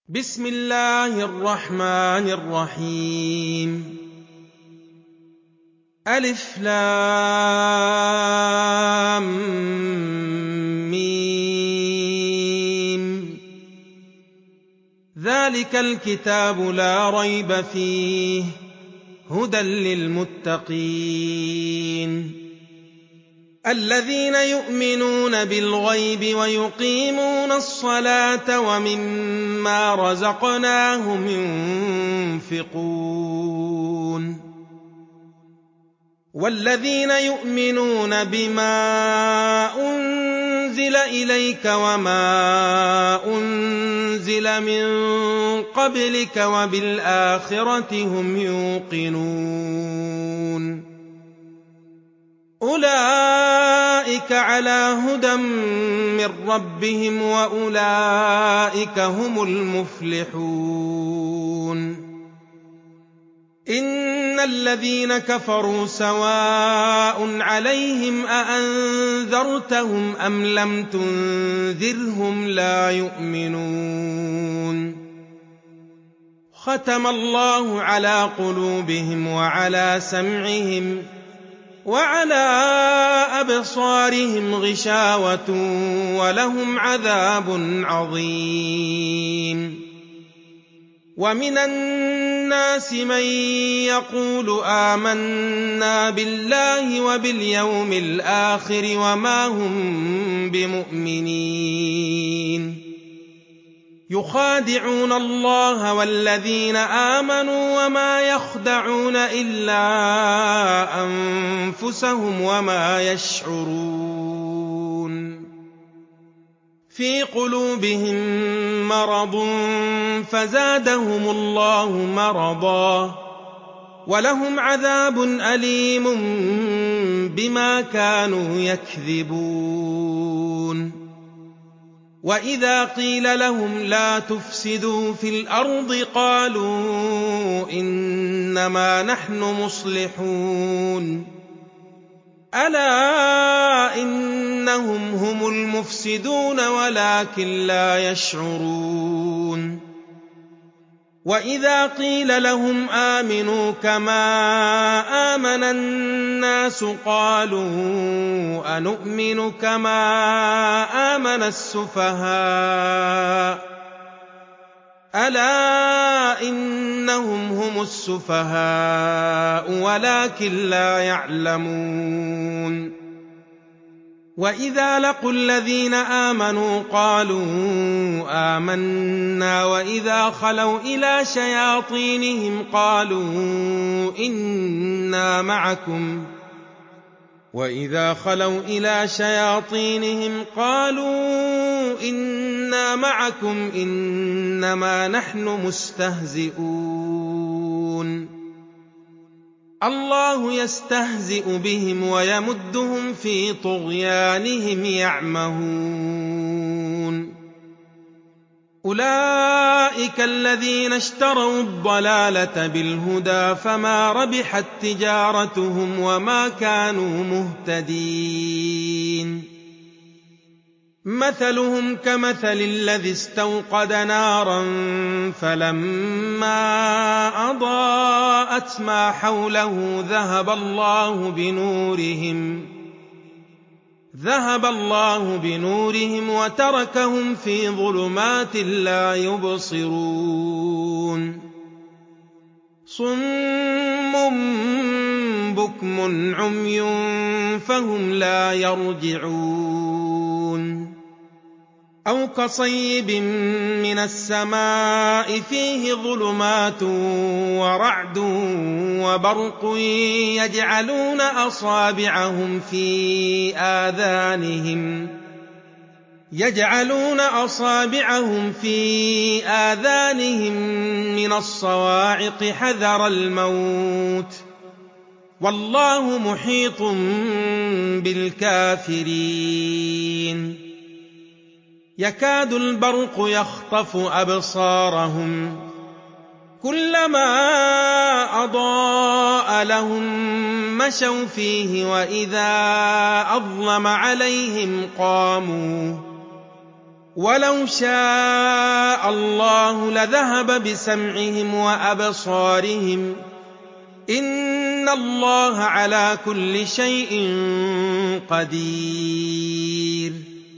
بسم الله الرحمن الرحيم ألف لام ميم ذلك الكتاب لا ريب فيه هدى للمتقين الذين يؤمنون بالغيب ويقيمون الصلاة ومما رزقناهم ينفقون والذين يؤمنون بما أنزل إليك وما أنزل من قبلك وبالآخرة هم يوقنون أولئك على هدى من ربهم وأولئك هم المفلحون إن الذين كفروا سواء عليهم أأنذرتهم أم لم تنذرهم لا يؤمنون ختم الله على قلوبهم وعلى سمعهم وعلى أبصارهم غشاوة ولهم عذاب عظيم ومن الناس من يقول آمنا بالله وباليوم الآخر وما هم بمؤمنين يخادعون الله والذين آمنوا وما يخدعون إلا أنفسهم وما يشعرون في قلوبهم مرض فزادهم الله مرضا ولهم عذاب أليم بما كانوا يكذبون وإذا قيل لهم لا تفسدوا في الأرض قالوا إنما نحن مصلحون ألا إنهم هم المفسدون ولكن لا يشعرون وإذا قيل لهم آمنوا كما آمن الناس قالوا أنؤمن كما آمن السفهاء ألا إنهم هم السفهاء ولكن لا يعلمون وإذا لقوا الذين آمنوا قالوا آمنا وإذا خلوا إلى شياطينهم قالوا إنا معكم إنما نحن مستهزئون الله يستهزئ بهم ويمدهم في طغيانهم يعمهون أولئك الذين اشتروا الضلالة بالهدى فما ربحت تجارتهم وما كانوا مهتدين مثلهم كمثل الذي استوقد نارا فلما أضاءت ما حوله ذهب الله بنورهم وتركهم في ظلمات لا يبصرون صم بكم عمي فهم لا يرجعون أو كصيب من السماء فيه ظلمات ورعد وبرق يجعلون أصابعهم في آذانهم من الصواعق حذر الموت والله محيط بالكافرين يكاد البرق يخطف أبصارهم كلما أضاء لهم مشوا فيه وإذا أظلم عليهم قاموا وَلَوْ شَاءَ اللَّهُ لَذَهَبَ بِسَمْعِهِمْ وَأَبْصَارِهِمْ ۚ إِنَّ اللَّهَ عَلَىٰ كُلِّ شَيْءٍ قَدِيرٌ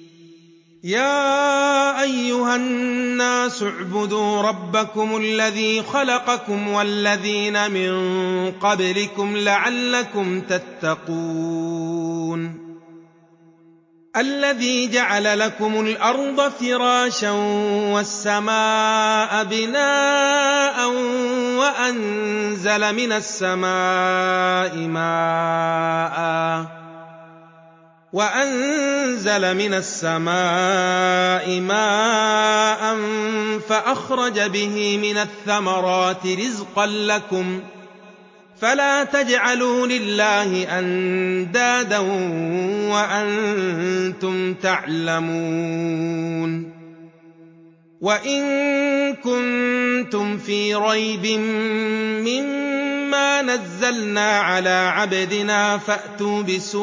يَا أَيُّهَا النَّاسُ اعْبُدُوا رَبَّكُمُ الَّذِي خَلَقَكُمْ وَالَّذِينَ مِن قَبْلِكُمْ لَعَلَّكُمْ تَتَّقُونَ الَّذِي جَعَلَ لَكُمُ الْأَرْضَ فِرَاشًا وَالسَّمَاءَ بِنَاءً وَأَنزَلَ مِنَ السَّمَاءِ مَاءً فَأَخْرَجَ بِهِ مِنَ الثَّمَرَاتِ رِزْقًا لَّكُمْ فَلَا تَجْعَلُوا لِلَّهِ أَندَادًا وَأَنتُمْ تَعْلَمُونَ وَإِن كُنتُمْ فِي رَيْبٍ مِّمَّا نَزَّلْنَا عَلَىٰ عَبْدِنَا فَأْتُوا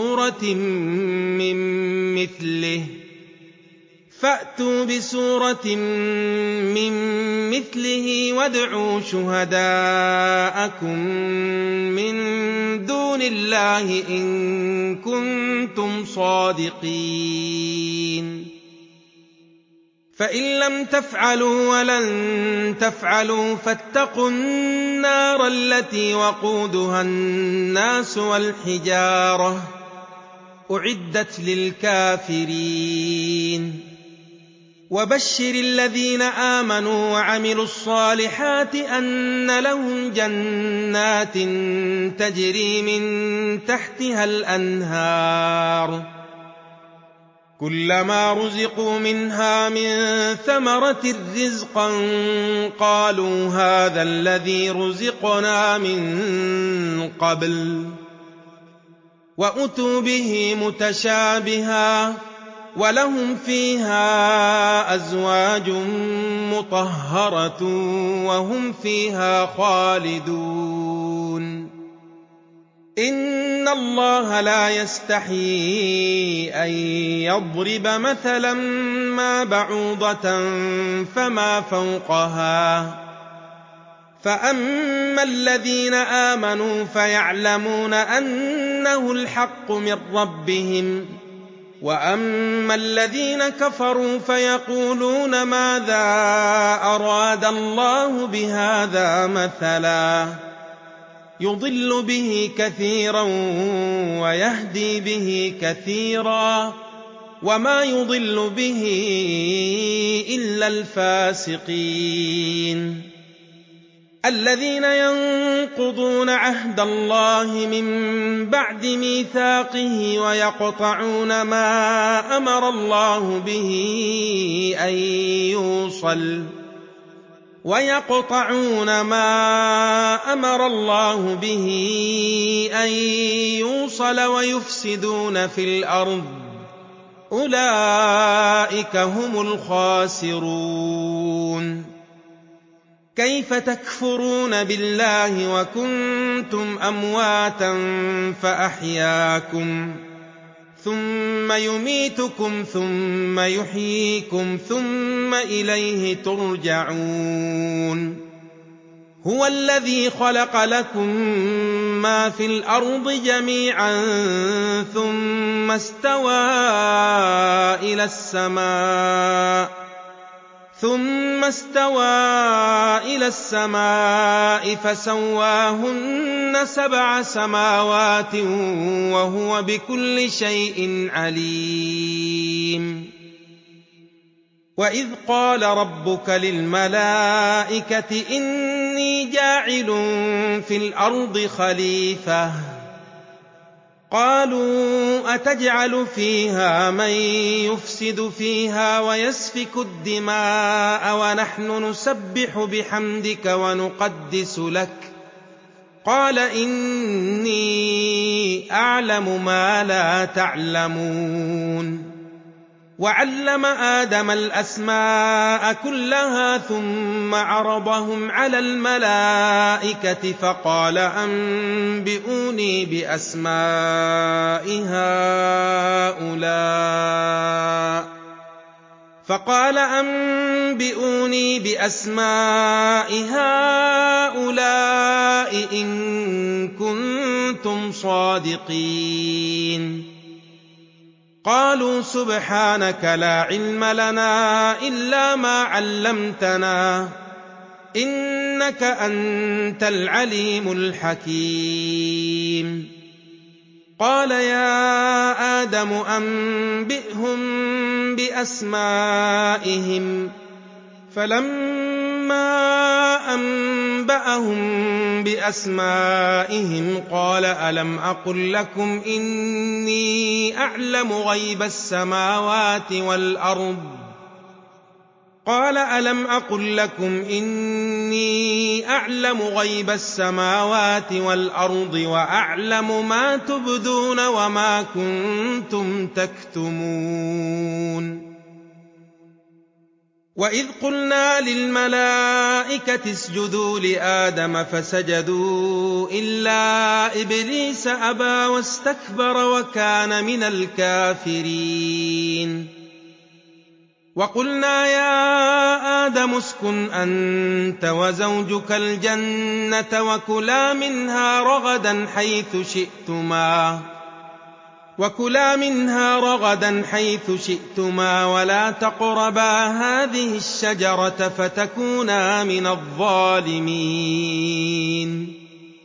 بِسُورَةٍ مِّن مِّثْلِهِ وَادْعُوا شُهَدَاءَكُم مِّن دُونِ اللَّهِ إِن كُنتُمْ صَادِقِينَ فَإِن لَّمْ تَفْعَلُوا وَلَن تَفْعَلُوا فَاتَّقُوا النَّارَ الَّتِي وَقُودُهَا النَّاسُ وَالْحِجَارَةُ ۖ أُعِدَّتْ لِلْكَافِرِينَ وَبَشِّرِ الَّذِينَ آمَنُوا وَعَمِلُوا الصَّالِحَاتِ أَنَّ لَهُمْ جَنَّاتٍ تَجْرِي مِن تَحْتِهَا الْأَنْهَارُ كُلَّمَا رُزِقُوا مِنْهَا مِن ثَمَرَةٍ رِّزْقًا قَالُوا هَٰذَا الَّذِي رُزِقْنَا مِن قَبْلُ وَأُتُوا بِهِ مُتَشَابِهًا وَلَهُمْ فِيهَا أَزْوَاجٌ مُّطَهَّرَةٌ وَهُمْ فِيهَا خَالِدُونَ إِنَّ اللَّهَ لَا يَسْتَحْيِي أَن يَضْرِبَ مَثَلًا مَّا بَعُوضَةً فَمَا فَوْقَهَا ۚ فَأَمَّا الَّذِينَ آمَنُوا فَيَعْلَمُونَ أَنَّهُ الْحَقُّ مِن رَّبِّهِمْ ۖ وَأَمَّا الَّذِينَ كَفَرُوا فَيَقُولُونَ مَاذَا أَرَادَ اللَّهُ بِهَٰذَا مَثَلًا يُضِلُّ بِهِ كَثِيرًا وَيَهْدِي بِهِ كَثِيرًا وَمَا يُضِلُّ بِهِ إِلَّا الْفَاسِقِينَ الَّذِينَ يَنقُضُونَ عَهْدَ اللَّهِ مِن بَعْدِ مِيثَاقِهِ وَيَقْطَعُونَ مَا أَمَرَ اللَّهُ بِهِ أَن يُوصَلَ وَيُفْسِدُونَ فِي الْأَرْضِ ۚ أُولَٰئِكَ هُمُ الْخَاسِرُونَ كَيْفَ تَكْفُرُونَ بِاللَّهِ وَكُنتُمْ أَمْوَاتًا فَأَحْيَاكُمْ ثُمَّ يُمِيتُكُمْ ثُمَّ يُحْيِيكُمْ ثُمَّ إِلَيْهِ تُرْجَعُونَ هُوَ الَّذِي خَلَقَ لَكُم مَّا فِي الْأَرْضِ جَمِيعًا ثُمَّ اسْتَوَىٰ إِلَى السَّمَاءِ فَسَوَّاهُنَّ سَبْعَ سَمَاوَاتٍ وَهُوَ بِكُلِّ شَيْءٍ عَلِيمٌ وَإِذْ قَالَ رَبُّكَ لِلْمَلَائِكَةِ إِنِّي جَاعِلٌ فِي الْأَرْضِ خَلِيفَةً ۖ قَالُوا أَتَجْعَلُ فِيهَا مَن يُفْسِدُ فِيهَا وَيَسْفِكُ الدِّمَاءَ وَنَحْنُ نُسَبِّحُ بِحَمْدِكَ وَنُقَدِّسُ لَكَ ۖ قَالَ إِنِّي أَعْلَمُ مَا لَا تَعْلَمُونَ وَعَلَّمَ آدَمَ الْأَسْمَاءَ كُلَّهَا ثُمَّ عَرَضَهُمْ عَلَى الْمَلَائِكَةِ فَقَالَ أَنبِئُونِي بِأَسْمَاءِ هَٰؤُلَاءِ فقال أنبئوني بأسماء هؤلاء إن كنتم صادقين. قالوا سبحانك لا علم لنا إلا ما علمتنا إنك أنت العليم الحكيم. قال يا آدم أنبئهم بأسمائهم. فلما أنبأهم بأسمائهم قال ألم أقل لكم إني أعلم غيب السماوات والأرض وأعلم ما تبدون وما كنتم تكتمون. وإذ قلنا للملائكة اسجدوا لآدم فسجدوا إلا إبليس أبى واستكبر وكان من الكافرين. وقلنا يا آدم اسكن أنت وزوجك الجنة وكلا منها رغدا حيث شئتما ولا تقربا هذه الشجرة فتكونا من الظالمين.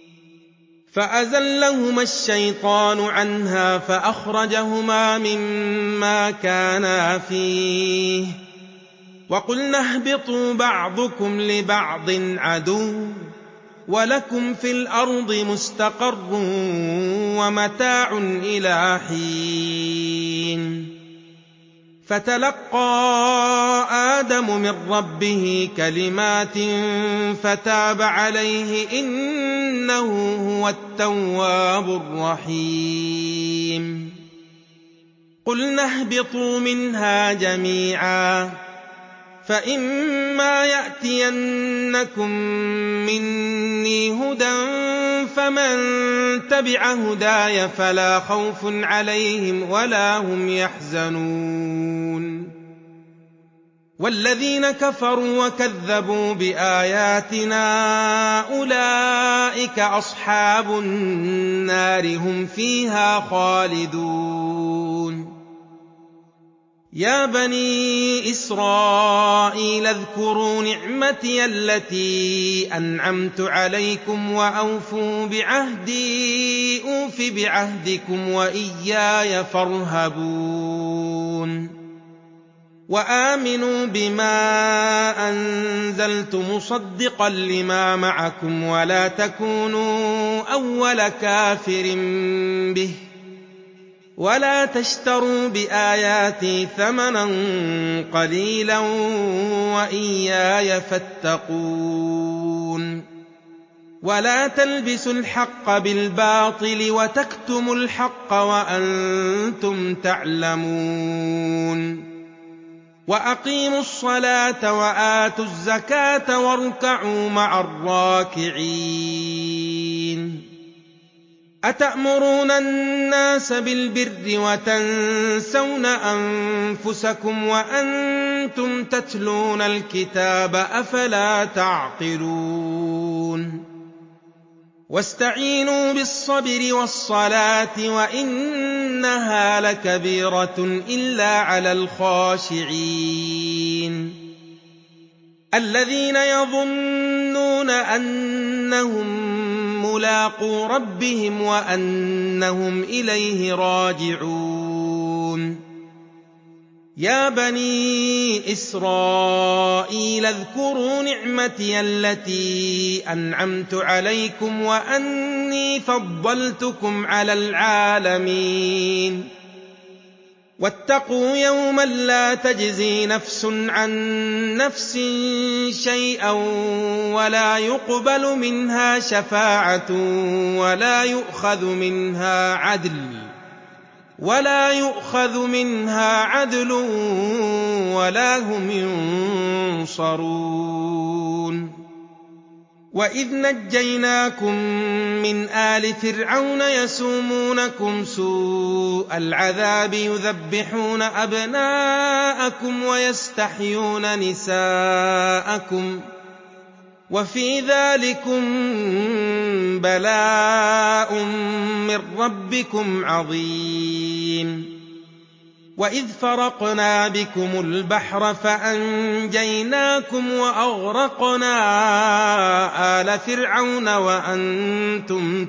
فأزلهما الشيطان عنها فأخرجهما مما كانا فيه وقلنا اهبطوا بعضكم لبعض عدو ولكم في الأرض مستقر ومتاع إلى حين. فتلقى آدم من ربه كلمات فتاب عليه إنه هو التواب الرحيم. قلنا اهبطوا منها جميعا فإما يأتينكم مني هدى فمن تبع هداي فلا خوف عليهم ولا هم يحزنون. والذين كفروا وكذبوا بآياتنا أولئك أصحاب النار هم فيها خالدون. يا بني إسرائيل اذكروا نعمتي التي أنعمت عليكم وأوفوا بعهدي أوف بعهدكم وإياي فارهبون. وآمنوا بما أنزلت مصدقا لما معكم ولا تكونوا أول كافر به ولا تشتروا بآياتي ثمنا قليلا وإياي فاتقون. ولا تلبسوا الحق بالباطل وتكتموا الحق وأنتم تعلمون. وأقيموا الصلاة وآتوا الزكاة واركعوا مع الراكعين. أتأمرون الناس بالبر وتنسون أنفسكم وأنتم تتلون الكتاب أفلا تعقلون. واستعينوا بالصبر والصلاة وإنها لكبيرة إلا على الخاشعين الذين يظنون أنهم ملاقو ربهم وأنهم إليه راجعون. يا بني إسرائيل اذكروا نعمتي التي أنعمت عليكم وأني فضلتكم على العالمين. واتقوا يوما لا تجزي نفس عن نفس شيئا ولا يقبل منها شفاعة ولا يؤخذ منها عدل ولا هم ينصرون. وَإِذْ نَجَّيْنَاكُم مِّنْ آلِ فِرْعَوْنَ يَسُومُونَكُمْ سُوءَ الْعَذَابِ يُذَبِّحُونَ أَبْنَاءَكُمْ وَيَسْتَحْيُونَ نِسَاءَكُمْ ۚ وَفِي ذَٰلِكُم بَلَاءٌ مِّن رَّبِّكُمْ عَظِيمٌ. وَإِذْ فَرَقْنَا بِكُمُ الْبَحْرَ فَأَنجَيْنَاكُمْ وَأَغْرَقْنَا آلَ فِرْعَوْنَ وَأَنتُمْ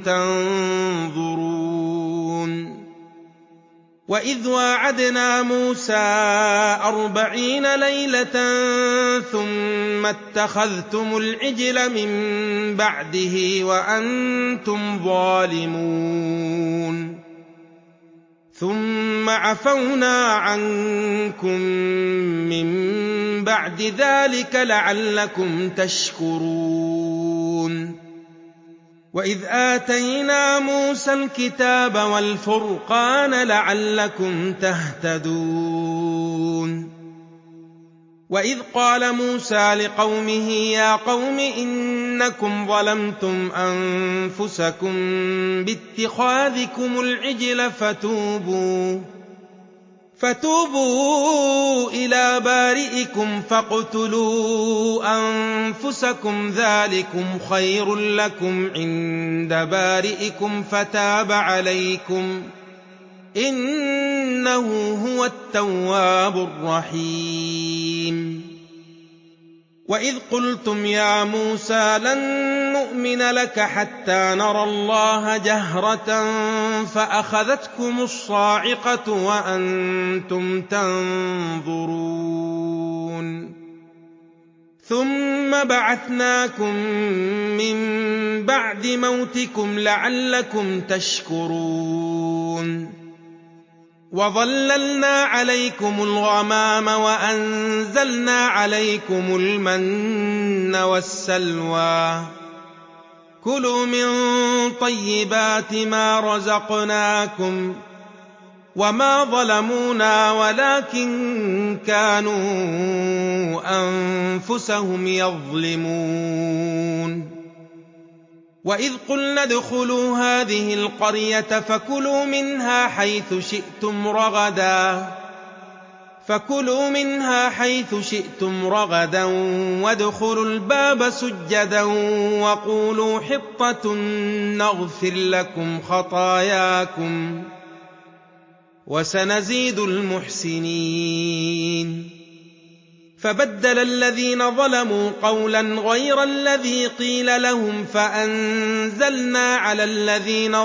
تَنظُرُونَ. وَإِذْ وَاعَدْنَا مُوسَىٰ 40 لَيْلَةً ثُمَّ اتَّخَذْتُمُ الْعِجْلَ مِن بَعْدِهِ وَأَنتُمْ ظَالِمُونَ. ثُمَّ عَفَوْنَا عَنكُم مِّن بَعْدِ ذَٰلِكَ لَعَلَّكُمْ تَشْكُرُونَ. وَإِذْ آتَيْنَا مُوسَى الْكِتَابَ وَالْفُرْقَانَ لَعَلَّكُمْ تَهْتَدُونَ. وَإِذْ قَالَ مُوسَىٰ لِقَوْمِهِ يَا قَوْمِ إِنَّكُمْ ظَلَمْتُمْ أَنفُسَكُم بِاتِّخَاذِكُمُ الْعِجْلَ فَتُوبُوا إِلَىٰ بَارِئِكُمْ فَاقْتُلُوا أَنفُسَكُمْ ذَٰلِكُمْ خَيْرٌ لَّكُمْ عِندَ بَارِئِكُمْ فَتَابَ عَلَيْكُمْ ۖ إِنَّهُ هُوَ التَّوَّابُ الرَّحِيمُ. وَإِذْ قُلْتُمْ يَا مُوسَىٰ لَن نُّؤْمِنَ لَكَ حَتَّىٰ نَرَى اللَّهَ جَهْرَةً فَأَخَذَتْكُمُ الصَّاعِقَةُ وَأَنتُمْ تَنظُرُونَ. ثُمَّ بَعَثْنَاكُم مِّن بَعْدِ مَوْتِكُمْ لَعَلَّكُمْ تَشْكُرُونَ. وَظَلَّلْنَا عَلَيْكُمُ الْغَمَامَ وَأَنزَلْنَا عَلَيْكُمُ الْمَنَّ وَالسَّلْوَىٰ ۖ كُلُوا مِن طَيِّبَاتِ مَا رَزَقْنَاكُمْ ۖ وَمَا ظَلَمُونَا وَلَٰكِن كَانُوا أَنفُسَهُمْ يَظْلِمُونَ. وَإِذْ قُلْنَا ادْخُلُوا هَٰذِهِ الْقَرْيَةَ فَكُلُوا مِنْهَا حَيْثُ شِئْتُمْ رَغَدًا وَادْخُلُوا الْبَابَ سُجَّدًا وَقُولُوا حِطَّةٌ نَّغْفِرْ لَكُمْ خَطَايَاكُمْ ۚ وَسَنَزِيدُ الْمُحْسِنِينَ. فَبَدَّلَ الَّذِينَ ظَلَمُوا قَوْلًا غَيْرَ الَّذِي قِيلَ لَهُمْ فَأَنزَلْنَا عَلَى الَّذِينَ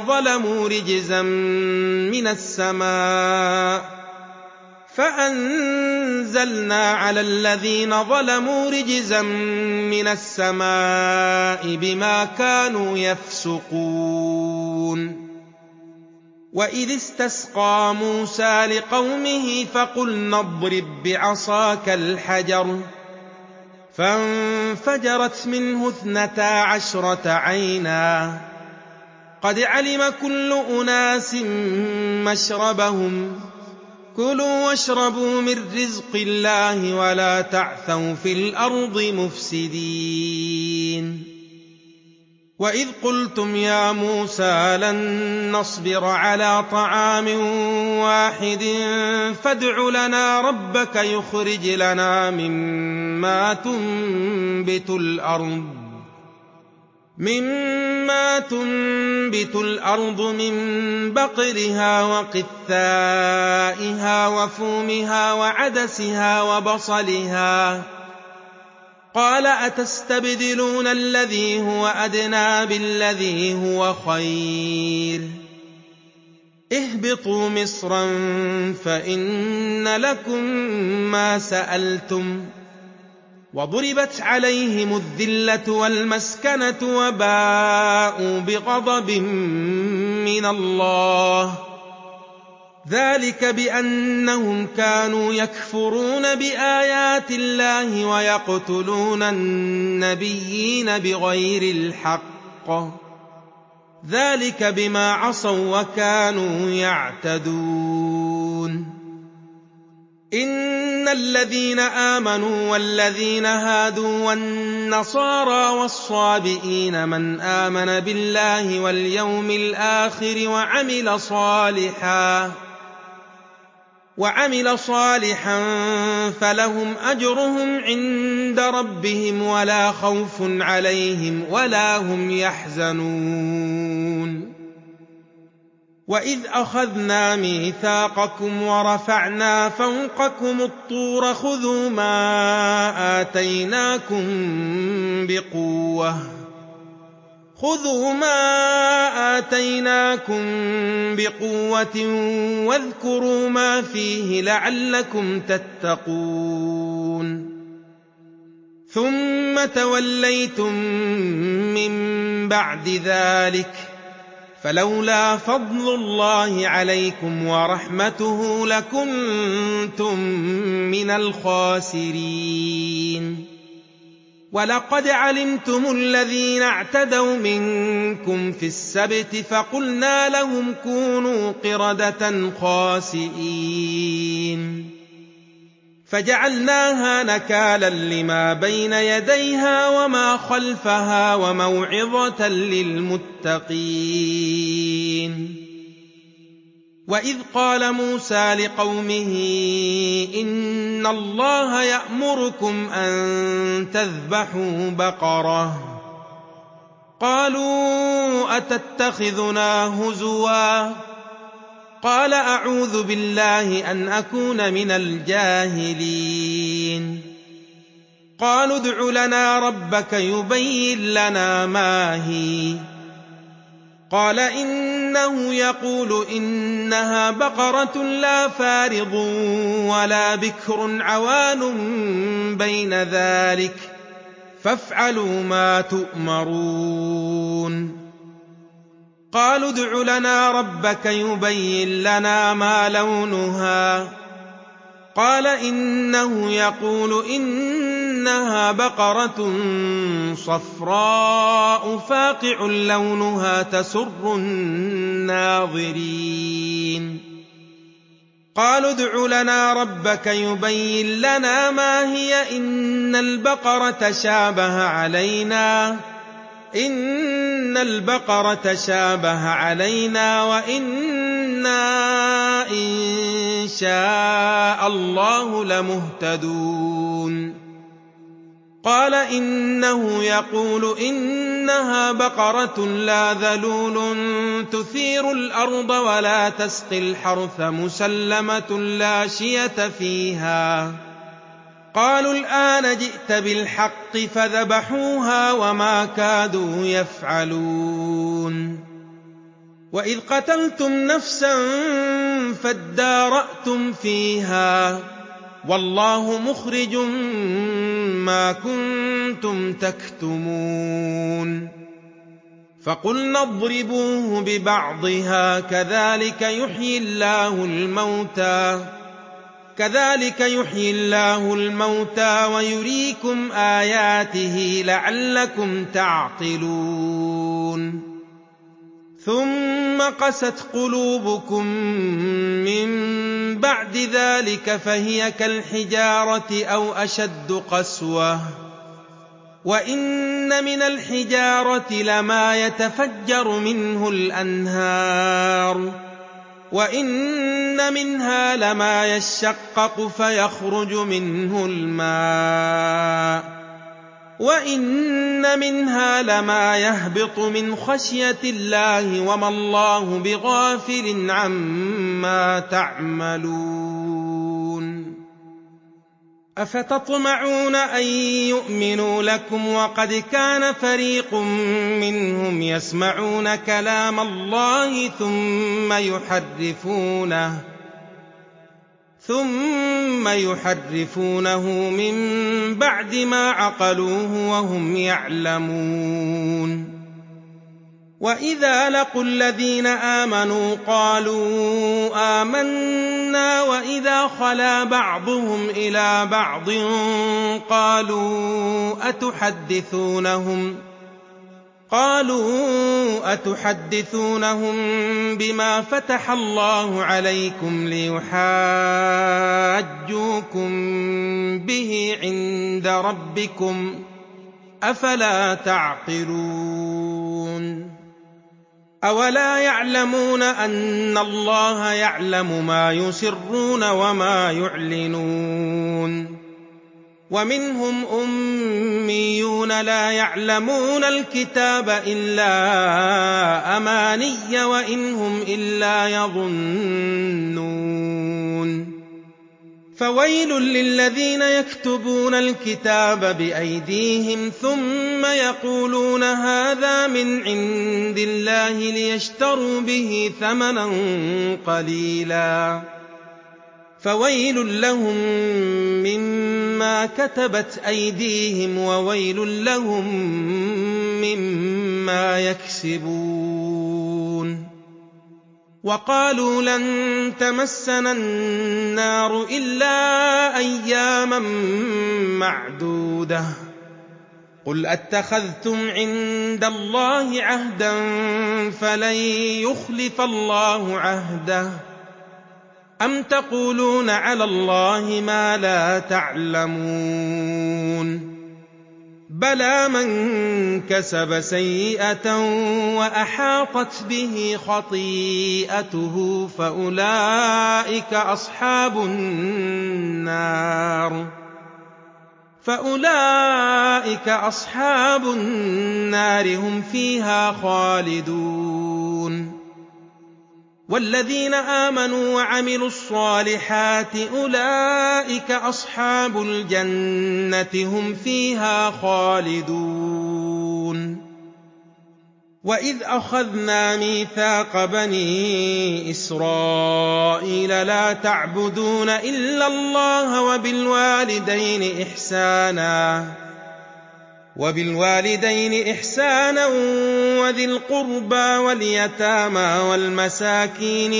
ظَلَمُوا رِجْزًا مِّنَ السَّمَاءِ بِمَا كَانُوا يَفْسُقُونَ. وَإِذِ اسْتَسْقَىٰ مُوسَىٰ لِقَوْمِهِ فَقُلْنَا اضْرِب بِّعَصَاكَ الْحَجَرَ ۖ فَانفَجَرَتْ مِنْهُ 12 عَيْنًا ۖ قَدْ عَلِمَ كُلُّ أُنَاسٍ مَّشْرَبَهُمْ ۖ كُلُوا وَاشْرَبُوا مِن رِّزْقِ اللَّهِ وَلَا تَعْثَوْا فِي الْأَرْضِ مُفْسِدِينَ. وَإِذْ قُلْتُمْ يَا مُوسَىٰ لَن نَّصْبِرَ عَلَىٰ طَعَامٍ وَاحِدٍ فَادْعُ لَنَا رَبَّكَ يُخْرِجْ لَنَا مِمَّا تُنبِتُ الْأَرْضُ مِن بَقْلِهَا وَقِثَّائِهَا وَفُومِهَا وَعَدَسِهَا وَبَصَلِهَا ۖ قَالَ أَتَسْتَبْدِلُونَ الَّذِي هُوَ أَدْنَىٰ بِالَّذِي هُوَ خَيْرٌ ۚ اهْبِطُوا مِصْرًا فَإِنَّ لَكُم مَّا سَأَلْتُمْ ۗ وَضُرِبَتْ عَلَيْهِمُ الذِّلَّةُ وَالْمَسْكَنَةُ وَبَاءُوا بِغَضَبٍ مِّنَ اللَّهِ ۗ ذَٰلِكَ بِأَنَّهُمْ كَانُوا يَكْفُرُونَ بِآيَاتِ اللَّهِ وَيَقْتُلُونَ النَّبِيِّينَ بِغَيْرِ الْحَقِّ ۗ ذَٰلِكَ بِمَا عَصَوا وَّكَانُوا يَعْتَدُونَ. إن الذين آمنوا والذين هادوا والنصارى والصابئين من آمن بالله واليوم الآخر وعمل صالحا فلهم أجرهم عند ربهم ولا خوف عليهم ولا هم يحزنون وإذ أخذنا ميثاقكم ورفعنا فوقكم الطور خذوا ما آتيناكم بقوة واذكروا ما فيه لعلكم تتقون ثم توليتم من بعد ذلك فلولا فضل الله عليكم ورحمته لكنتم من الخاسرين ولقد علمتم الذين اعتدوا منكم في السبت فقلنا لهم كونوا قردة خاسئين فجعلناها نكالا لما بين يديها وما خلفها وموعظة للمتقين وإذ قال موسى لقومه إن الله يأمركم أن تذبحوا بقرة قالوا أتتخذنا هزوا قال أعوذ بالله أن أكون من الجاهلين قالوا ادع لنا ربك يبين لنا ما هي قال إنه يقول إنها بقرة لا فارض ولا بكر عوان بين ذلك فافعلوا ما تؤمرون قالوا ادع لنا ربك يبين لنا ما لونها قال إنه يقول إنها بقرة صفراء فاقع لونها تسر الناظرين قالوا ادع لنا ربك يبين لنا ما هي إن البقرة شابه علينا وإنا إن شاء الله لمهتدون قال إنه يقول إنها بقرة لا ذلول تثير الأرض ولا تسقي الحرث مسلمة لا شية فيها قالوا الآن جئت بالحق فذبحوها وما كادوا يفعلون وإذ قتلتم نفسا فادارأتم فيها والله مخرج ما كنتم تكتمون فقلنا اضربوه ببعضها كذلك يحيي الله الموتى ويريكم آياته لعلكم تعقلون ثم قست قلوبكم من بعد ذلك فهي كالحجارة أو أشد قسوة وإن من الحجارة لما يتفجر منه الأنهار وإن منها لما يشقق فيخرج منه الماء وإن منها لما يهبط من خشية الله وما الله بغافل عما تعملون أفتطمعون أن يؤمنوا لكم وقد كان فريق منهم يسمعون كلام الله ثم يحرفونه من بعد ما عقلوه وهم يعلمون وإذا لقوا الذين آمنوا قالوا آمنا وإذا خلا بعضهم إلى بعض قالوا قالوا أتحدثونهم بما فتح الله عليكم ليحاجوكم به عند ربكم أفلا تعقلون أولا يعلمون أن الله يعلم ما يسرون وما يعلنون ومنهم أميون لا يعلمون الكتاب إلا أماني وإن هم إلا يظنون فويل للذين يكتبون الكتاب بأيديهم ثم يقولون هذا من عند الله ليشتروا به ثمنا قليلا فويل لهم مما كتبت أيديهم وويل لهم مما يكسبون وقالوا لن تمسنا النار إلا أياما معدودة قل أتخذتم عند الله عهدا فلن يخلف الله عهده أم تقولون على الله ما لا تعلمون بلى من كسب سيئة وأحاطت به خطيئته فأولئك أصحاب النار هم فيها خالدون والذين آمنوا وعملوا الصالحات أولئك أصحاب الجنة هم فيها خالدون وإذ أخذنا ميثاق بني إسرائيل لا تعبدون إلا الله وبالوالدين إحسانا وذي القربى واليتامى والمساكين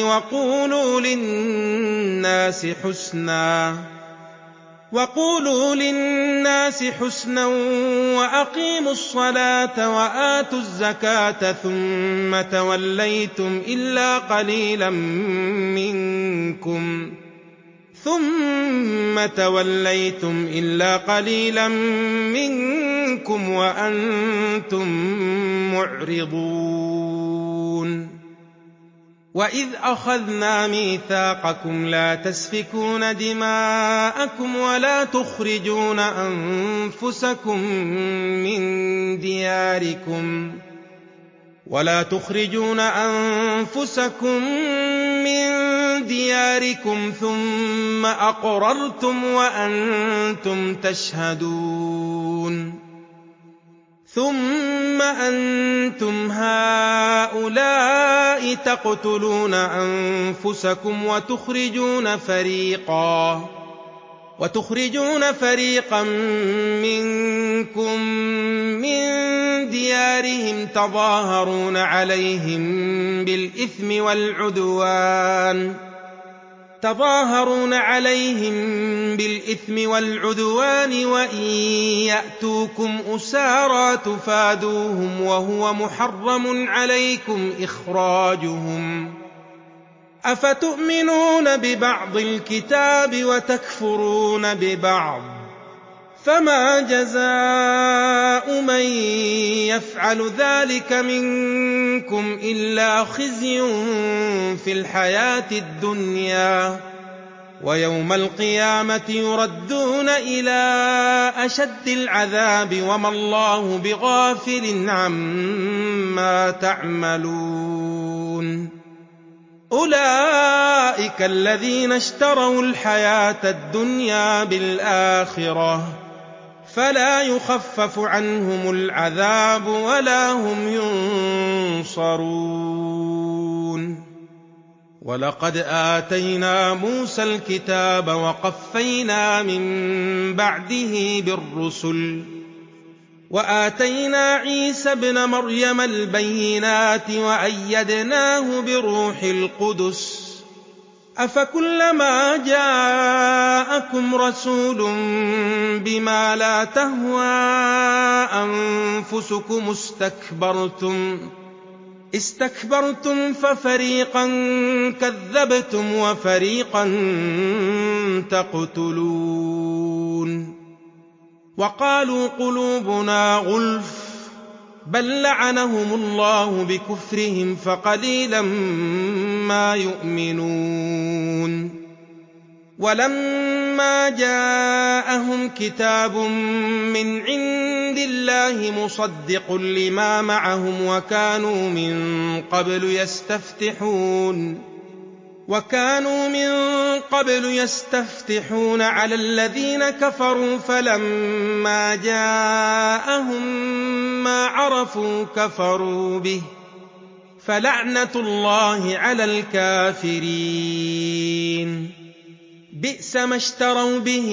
وقولوا للناس حسنا وأقيموا الصلاة وآتوا الزكاة ثم توليتم إلا قليلا منكم وأنتم معرضون وإذ أخذنا ميثاقكم لا تسفكون دماءكم ولا تخرجون أنفسكم من دياركم ثم أقررتم وأنتم تشهدون ثم أنتم هؤلاء تقتلون أنفسكم وتخرجون فريقا منكم من ديارهم تظاهرون عليهم بالإثم والعدوان وإن يأتوكم أسارى تفادوهم وهو محرم عليكم إخراجهم أفتؤمنون ببعض الكتاب وتكفرون ببعض فما جزاء من يفعل ذلك منكم إلا خزي في الحياة الدنيا ويوم القيامة يردون إلى أشد العذاب وما الله بغافل عما تعملون أولئك الذين اشتروا الحياة الدنيا بالآخرة فلا يخفف عنهم العذاب ولا هم ينصرون ولقد آتينا موسى الكتاب وقفينا من بعده بالرسل وآتينا عيسى ابن مريم البينات وأيدناه بروح القدس أفكلما جاءكم رسول بما لا تهوى أنفسكم استكبرتم ففريقا كذبتم وفريقا تقتلون وقالوا قلوبنا غلف بل لعنهم الله بكفرهم فقليلا ما يؤمنون ولما جاءهم كتاب من عند الله مصدق لما معهم وكانوا من قبل يستفتحون على الذين كفروا فلما جاءهم ما عرفوا كفروا به فلعنة الله على الكافرين بئس ما اشتروا به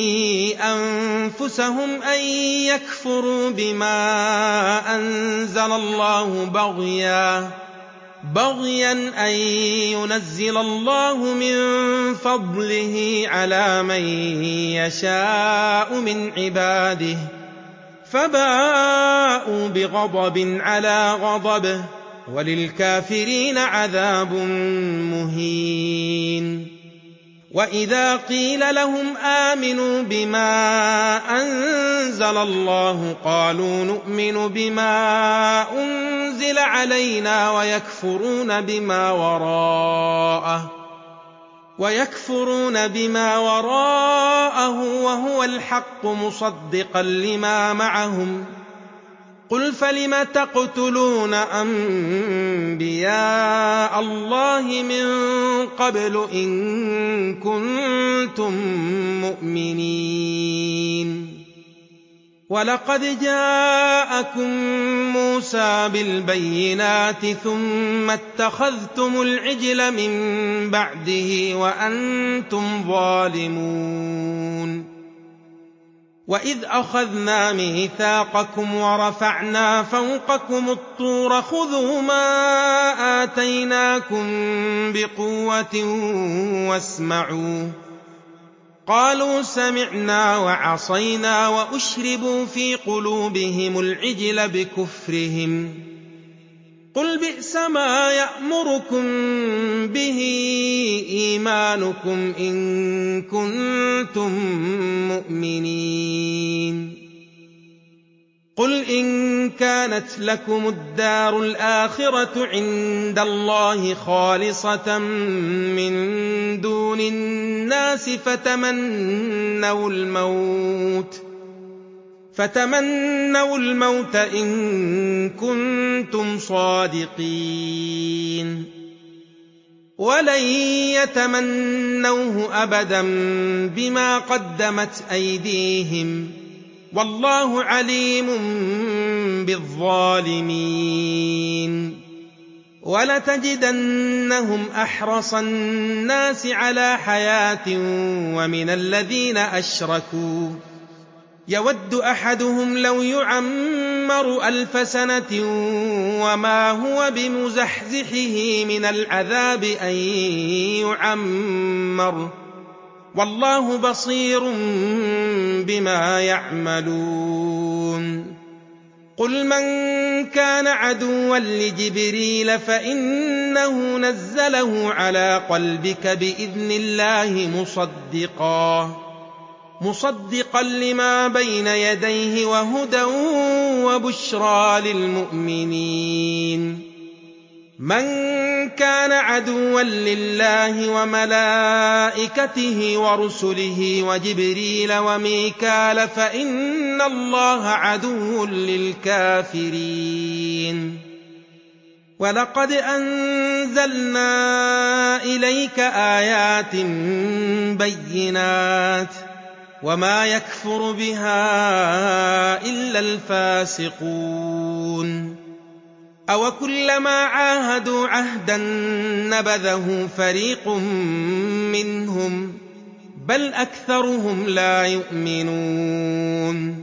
أنفسهم أن يكفروا بما أنزل الله بغيا أن ينزل الله من فضله على من يشاء من عباده فباءوا بغضب على غضب وللكافرين عذاب مهين وإذا قيل لهم آمنوا بما أنزل الله قالوا نؤمن بما أنزل علينا ويكفرون بما وراءه وهو الحق مصدقا لما معهم قل فلم تقتلون أنبياء الله من قبل إن كنتم مؤمنين ولقد جاءكم موسى بالبينات ثم اتخذتم العجل من بعده وأنتم ظالمون وإذ أخذنا ميثاقكم ورفعنا فوقكم الطور خذوا ما آتيناكم بقوة واسمعوا قالوا سمعنا وعصينا وأشربوا في قلوبهم العجل بكفرهم قل بئس ما يأمركم به إيمانكم إن كنتم مؤمنين قل إن كانت لكم الدار الآخرة عند الله خالصة من دون الناس فتمنوا الموت إن كنتم صادقين ولن يتمنوه أبدا بما قدمت أيديهم والله عليم بالظالمين ولتجدنهم أحرص الناس على حياة ومن الذين أشركوا يود أحدهم لو يعمر 1000 سنة وما هو بمزحزحه من العذاب أن يعمر والله بصير بما يعملون قل من كان عدوا لجبريل فإنه نزله على قلبك بإذن الله مصدقا لما بين يديه وهدى وبشرى للمؤمنين من كان عدوا لله وملائكته ورسله وجبريل وميكال فإن الله عدو للكافرين ولقد أنزلنا إليك آيات بينات وما يكفر بها إلا الفاسقون أوكلما عاهدوا عهدا نبذه فريق منهم بل أكثرهم لا يؤمنون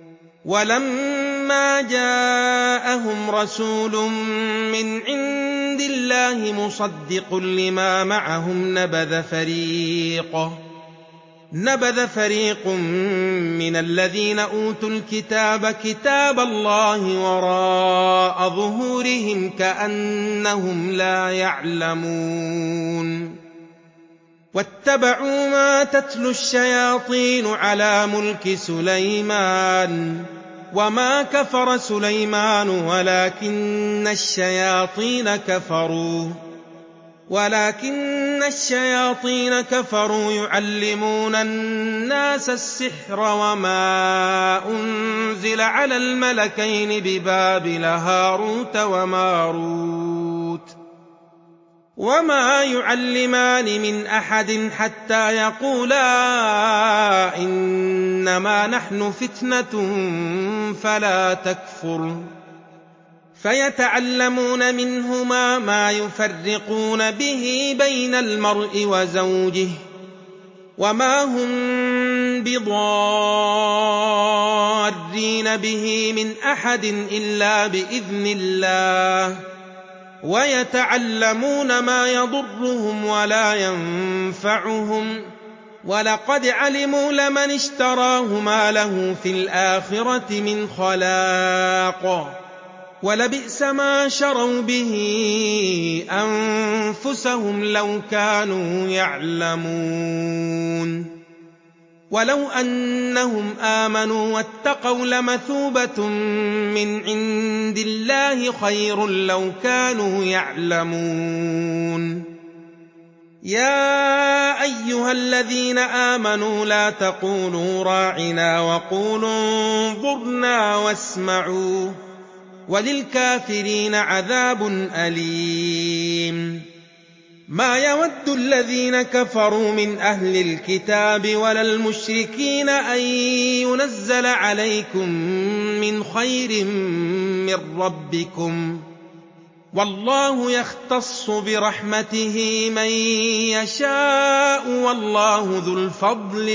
ولما جاءهم رسول من عند الله مصدق لما معهم نبذ فريق من الذين أوتوا الكتاب كتاب الله وراء ظهورهم كأنهم لا يعلمون واتبعوا ما تتلو الشياطين على ملك سليمان وما كفر سليمان ولكن الشياطين كفروا يعلمون الناس السحر وما أنزل على الملكين ببابل هاروت وماروت وما يعلمان من أحد حتى يقولا إنما نحن فتنة فلا تكفر فيتعلمون منهما ما يفرقون به بين المرء وزوجه وما هم بضارين به من أحد إلا بإذن الله ويتعلمون ما يضرهم ولا ينفعهم ولقد علموا لمن اشتراه ما له في الآخرة من خلاق ولبئس ما شروا به أنفسهم لو كانوا يعلمون ولو أنهم آمنوا واتقوا لمثوبة من عند الله خير لو كانوا يعلمون يا أيها الذين آمنوا لا تقولوا راعنا وقولوا انظرنا واسمعوا وللكافرين عذاب أليم ما يود الذين كفروا من أهل الكتاب ولا المشركين أن ينزل عليكم من خير من ربكم والله يختص برحمته من يشاء والله ذو الفضل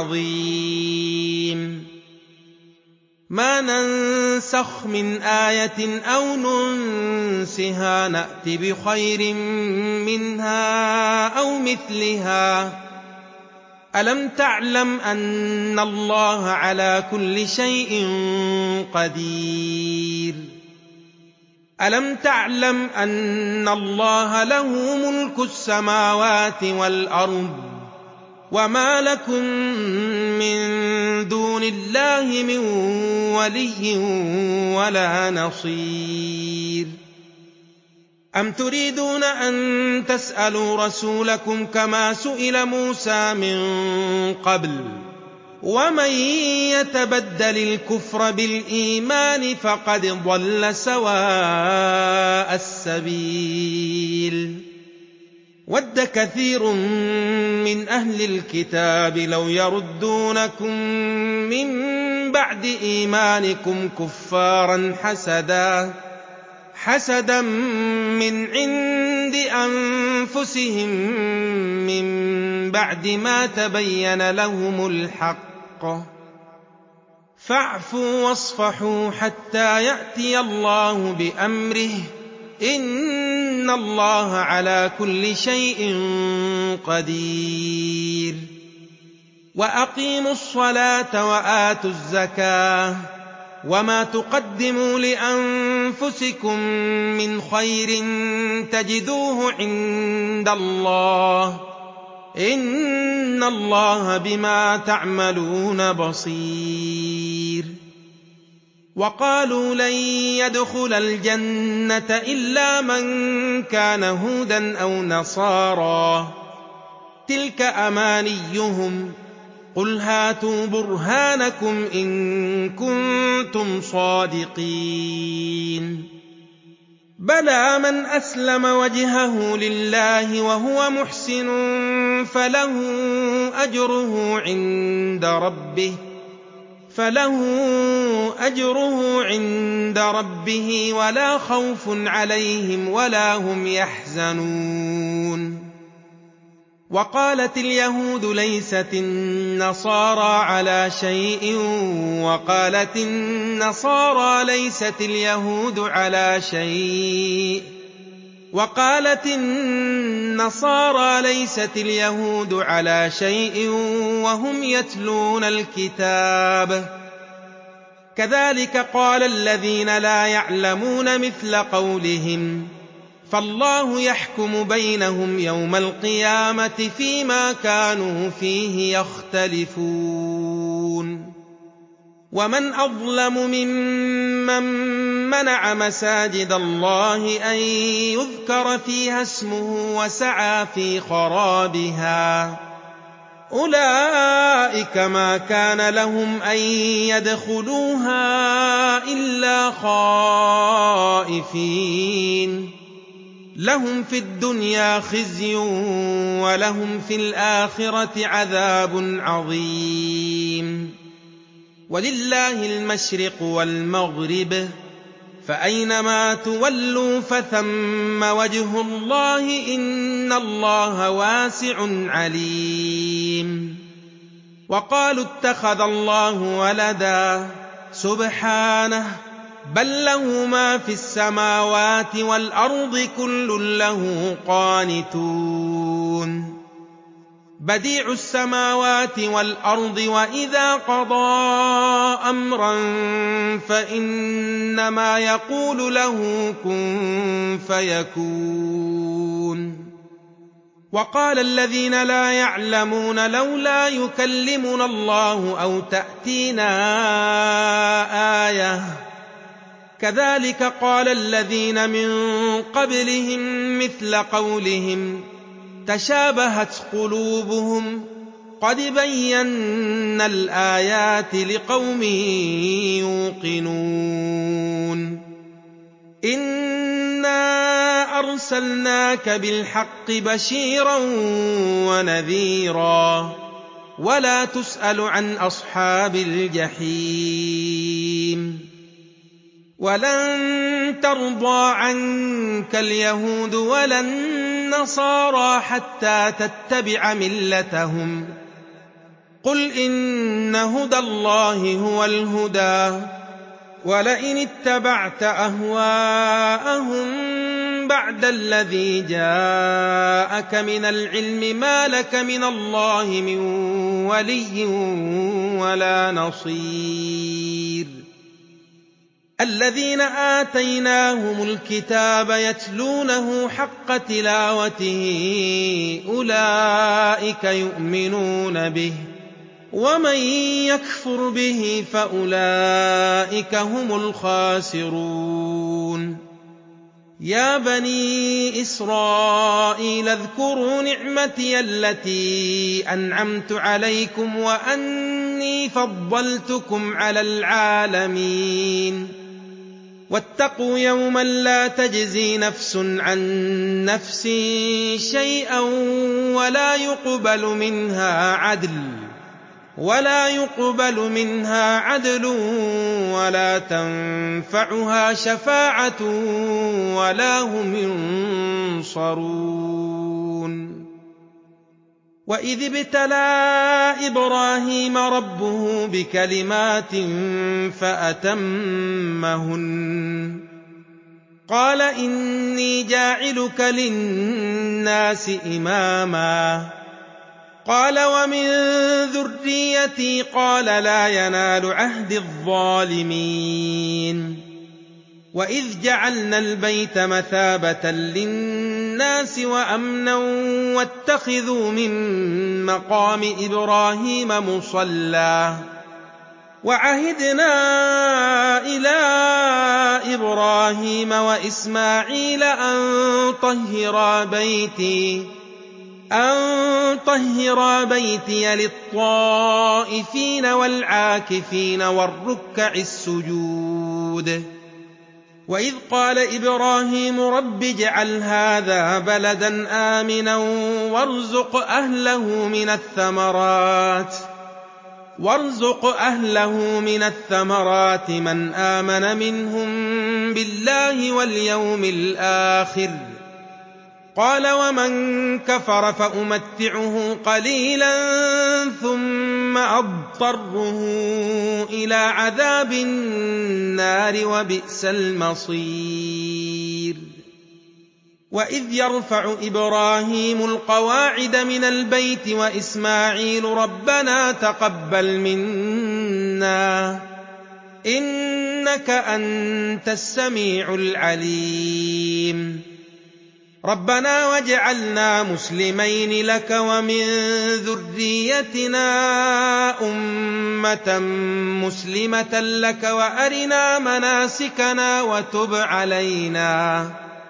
العظيم ما ننسخ من آية أو ننسها نأت بخير منها أو مثلها ألم تعلم أن الله على كل شيء قدير ألم تعلم أن الله له ملك السماوات والأرض وما لكم من دون الله من ولي ولا نصير أم تريدون أن تسألوا رسولكم كما سئل موسى من قبل ومن يتبدل الكفر بالإيمان فقد ضل سواء السبيل ود كثير من أهل الكتاب لو يردونكم من بعد إيمانكم كفارا حسدا من عند أنفسهم من بعد ما تبين لهم الحق فاعفوا واصفحوا حتى يأتي الله بأمره إن الله على كل شيء قدير وأقيموا الصلاة وآتوا الزكاة وما تقدموا لأنفسكم من خير تجدوه عند الله إن الله بما تعملون بصير وقالوا لن يدخل الجنة إلا من كان هودا أو نصارى تلك أمانيهم قل هاتوا برهانكم إن كنتم صادقين بلى من أسلم وجهه لله وهو محسن فله أجره عند ربه ولا خوف عليهم ولا هم يحزنون وقالت اليهود ليست النصارى على شيء وقالت النصارى ليست اليهود على شيء وقالت النصارى ليست اليهود على شيء وهم يتلون الكتاب كذلك قال الذين لا يعلمون مثل قولهم فالله يحكم بينهم يوم القيامة فيما كانوا فيه يختلفون ومن أظلم ممن منع مساجد الله أن يذكر فيها اسمه وسعى في خرابها أولئك ما كان لهم أن يدخلوها إلا خائفين لهم في الدنيا خزي ولهم في الآخرة عذاب عظيم ولله المشرق والمغرب فأينما تولوا فثم وجه الله إن الله واسع عليم وقالوا اتخذ الله ولدا سبحانه بل له ما في السماوات والأرض كل له قانتون بديع السماوات والأرض وإذا قضى أمرا فإنما يقول له كن فيكون وقال الذين لا يعلمون لولا يكلمنا الله أو تأتينا آية كذلك قال الذين من قبلهم مثل قولهم تشابهت قلوبهم قد بينا الآيات لقوم يوقنون إنا أرسلناك بالحق بشيرا ونذيرا ولا تسأل عن أصحاب الجحيم ولن ترضى عنك اليهود ولا النصارى حتى تتبع ملتهم قل إن هدى الله هو الهدى ولئن اتبعت أهواءهم بعد الذي جاءك من العلم ما لك من الله من ولي ولا نصير الذين آتيناهم الكتاب يتلونه حق تلاوته أولئك يؤمنون به ومن يكفر به فأولئك هم الخاسرون يا بني إسرائيل اذكروا نعمتي التي أنعمت عليكم وأني فضلتكم على العالمين واتقوا يوما لا تجزي نفس عن نفس شيئا ولا يقبل منها عدل ولا تنفعها شفاعة ولا هم ينصرون وإذ ابتلى إبراهيم ربه بكلمات فأتمهن قال إني جاعلك للناس إماما قال ومن ذريتي قال لا ينال عهد الظالمين وإذ جعلنا البيت مثابة للناس وأمنا واتخذوا من مقام إبراهيم مصلى وعهدنا إلى إبراهيم وإسماعيل أن طهرا بيتي للطائفين والعاكفين والركع السجود وإذ قال إبراهيم رب اجعل هذا بلدا آمنا وارزق أهله من الثمرات من آمن منهم بالله واليوم الآخر قال ومن كفر فأمتعه قليلا ثم أضطره إلى عذاب النار وبئس المصير وإذ يرفع إبراهيم القواعد من البيت وإسماعيل ربنا تقبل منا إنك أنت السميع العليم ربنا واجعلنا مسلمين لك ومن ذريتنا أمة مسلمة لك وأرنا مناسكنا وتب علينا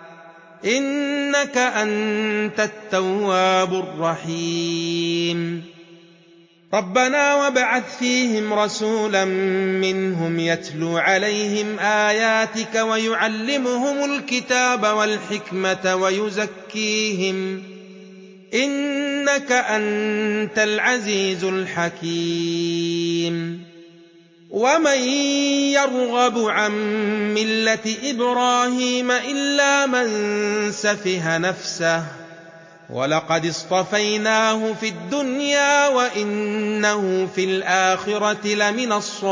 إنك أنت التواب الرحيم ربنا وابعث فيهم رسولا منهم يتلو عليهم آياتك ويعلمهم الكتاب والحكمة ويزكيهم إنك أنت العزيز الحكيم ومن يرغب عن ملة إبراهيم إلا من سفه نفسه ولقد اصطفيناه في الدنيا وإنه في الآخرة لمن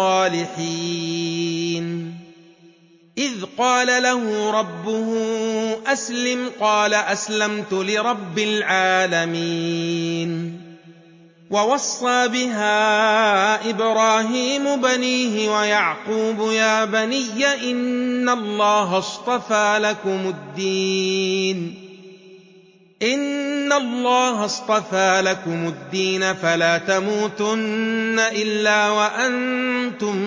الصالحين إذ قال له ربه أسلم قال أسلمت لرب العالمين ووصى بها إبراهيم بنيه ويعقوب يا بني إن الله اصطفى لكم الدين فلا تموتن إلا وأنتم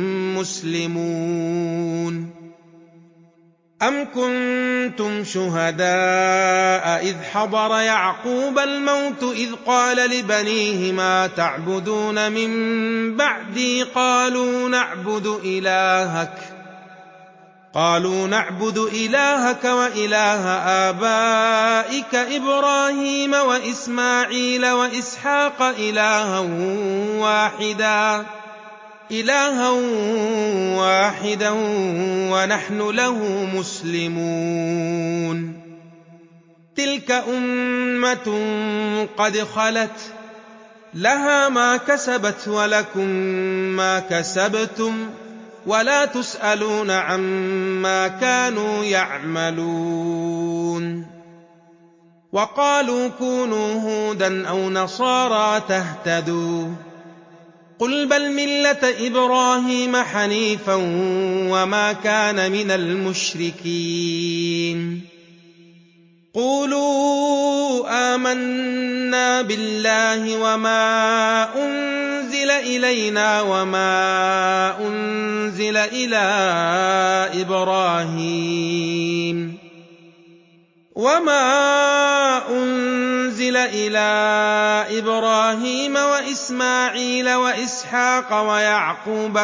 مسلمون أم كنتم شهداء إذ حضر يعقوب الموت إذ قال لبنيه ما تعبدون من بعدي قالوا نعبد إلهك وإله آبائك إبراهيم وإسماعيل وإسحاق إلها واحدا ونحن له مسلمون تلك أمة قد خلت لها ما كسبت ولكم ما كسبتم ولا تسألون عما كانوا يعملون وقالوا كونوا هودا أو نصارى تهتدوا قل بل ملة إبراهيم حنيفا وما كان من المشركين قولوا آمنا بالله وما أنزل إلينا وما أنزل إلى إبراهيم وإسماعيل وإسحاق ويعقوب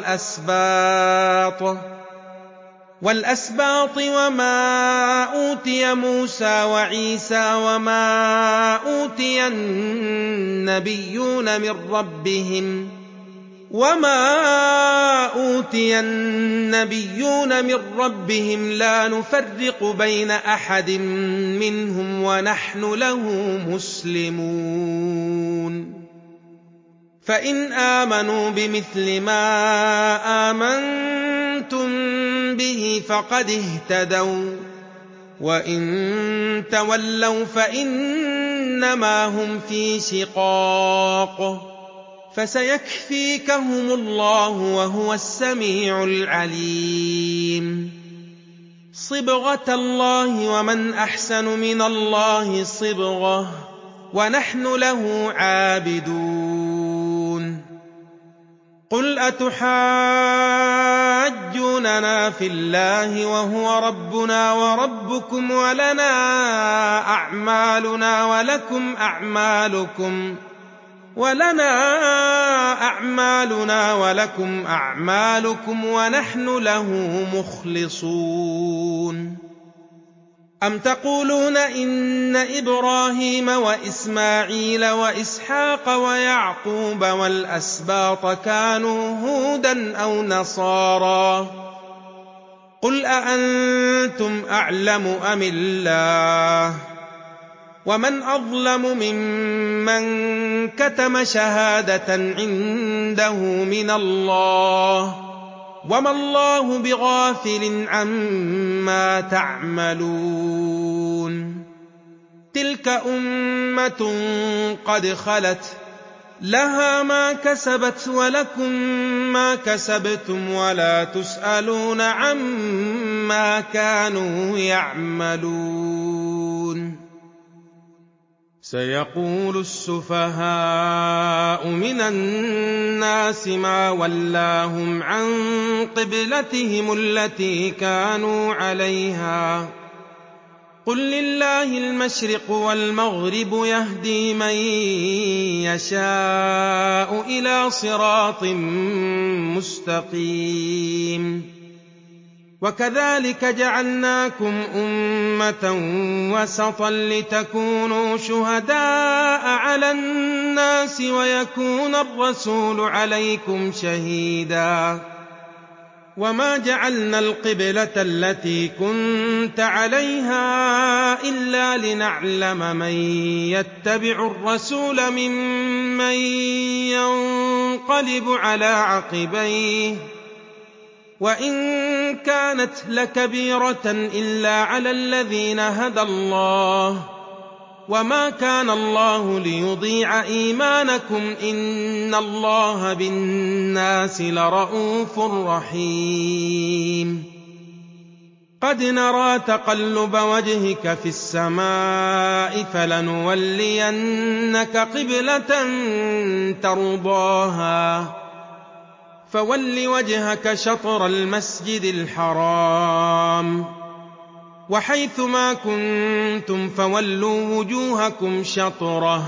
والأسباط وما أوتي موسى وعيسى وما أوتي النبيون من ربهم لا نفرق بين أحد منهم ونحن له مسلمون فإن آمنوا بمثل ما آمنتم به فقد اهتدوا وإن تولوا فإنما هم في شقاق فسيكفيكهم الله وهو السميع العليم صبغة الله ومن أحسن من الله صبغة ونحن له عابدون قل أتحاجوننا في الله وهو ربنا وربكم ولنا أعمالنا ولكم أعمالكم ونحن له مخلصون أم تقولون إن إبراهيم وإسماعيل وإسحاق ويعقوب والأسباط كانوا هودا أو نصارى قل أأنتم أعلم أم الله ومن أظلم ممن كتم شهادة عنده من الله وما الله بغافل عما تعملون تلك أمة قد خلت لها ما كسبت ولكم ما كسبتم ولا تسألون عما كانوا يعملون سيقول السفهاء من الناس ما ولاهم عن قبلتهم التي كانوا عليها قل لله المشرق والمغرب يهدي من يشاء إلى صراط مستقيم وكذلك جعلناكم أمة وسطا لتكونوا شهداء على الناس ويكون الرسول عليكم شهيدا وما جعلنا القبلة التي كنت عليها إلا لنعلم من يتبع الرسول ممن ينقلب على عقبيه وإن كانت لكبيرة إلا على الذين هدى الله وما كان الله ليضيع إيمانكم إن الله بالناس لرءوف رحيم قد نرى تقلب وجهك في السماء فلنولينك قبلة ترضاها فول وجهك شطر المسجد الحرام وحيث ما كنتم فولوا وجوهكم شطره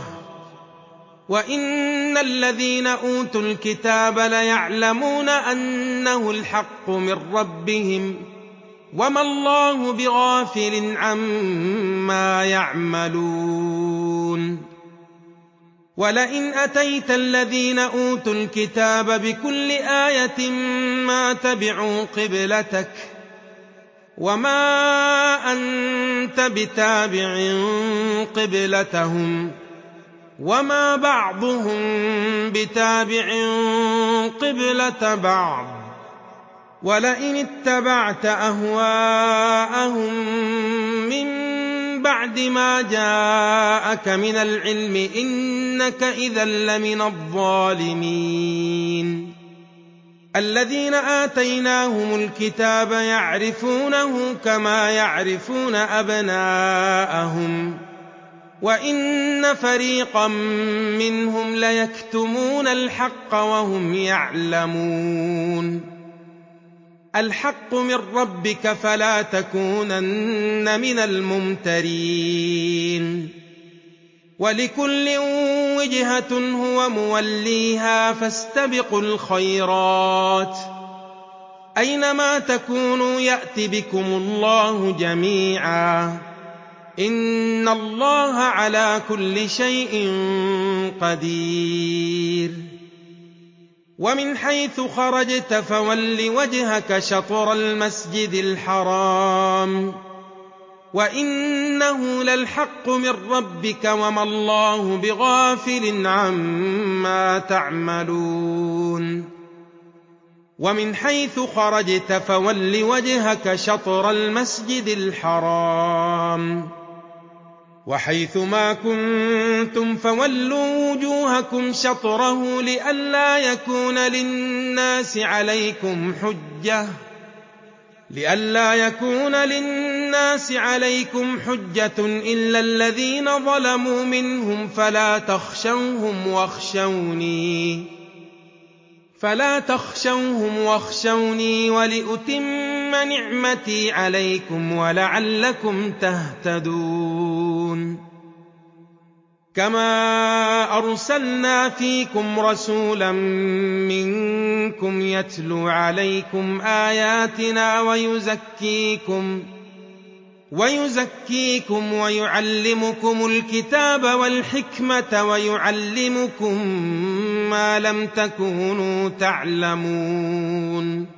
وإن الذين أوتوا الكتاب ليعلمون أنه الحق من ربهم وما الله بغافل عما يعملون ولئن أتيت الذين أوتوا الكتاب بكل آية ما تبعوا قبلتك وما أنت بتابع قبلتهم وما بعضهم بتابع قبلة بعض ولئن اتبعت أهواءهم من بعد ما جاءك من العلم إنك إذا لمن الظالمين الذين آتيناهم الكتاب يعرفونه كما يعرفون أبناءهم وإن فريقا منهم ليكتمون الحق وهم يعلمون الحق من ربك فلا تكونن من الممترين ولكل وجهة هو موليها فاستبقوا الخيرات أينما تكونوا يأت بكم الله جميعا إن الله على كل شيء قدير ومن حيث خرجت فول وجهك شطر المسجد الحرام وإنه للحق من ربك وما الله بغافل عما تعملون ومن حيث خرجت فول وجهك شطر المسجد الحرام وحيث ما كنتم فولوا وجوهكم شطره لئلا يكون للناس عليكم حجة إلا الذين ظلموا منهم فلا تخشوهم واخشوني ولأتم نعمتي عليكم ولعلكم تهتدون كما أرسلنا فيكم رسولا منكم يتلو عليكم آياتنا ويزكيكم ويعلمكم الكتاب والحكمة ويعلمكم ما لم تكونوا تعلمون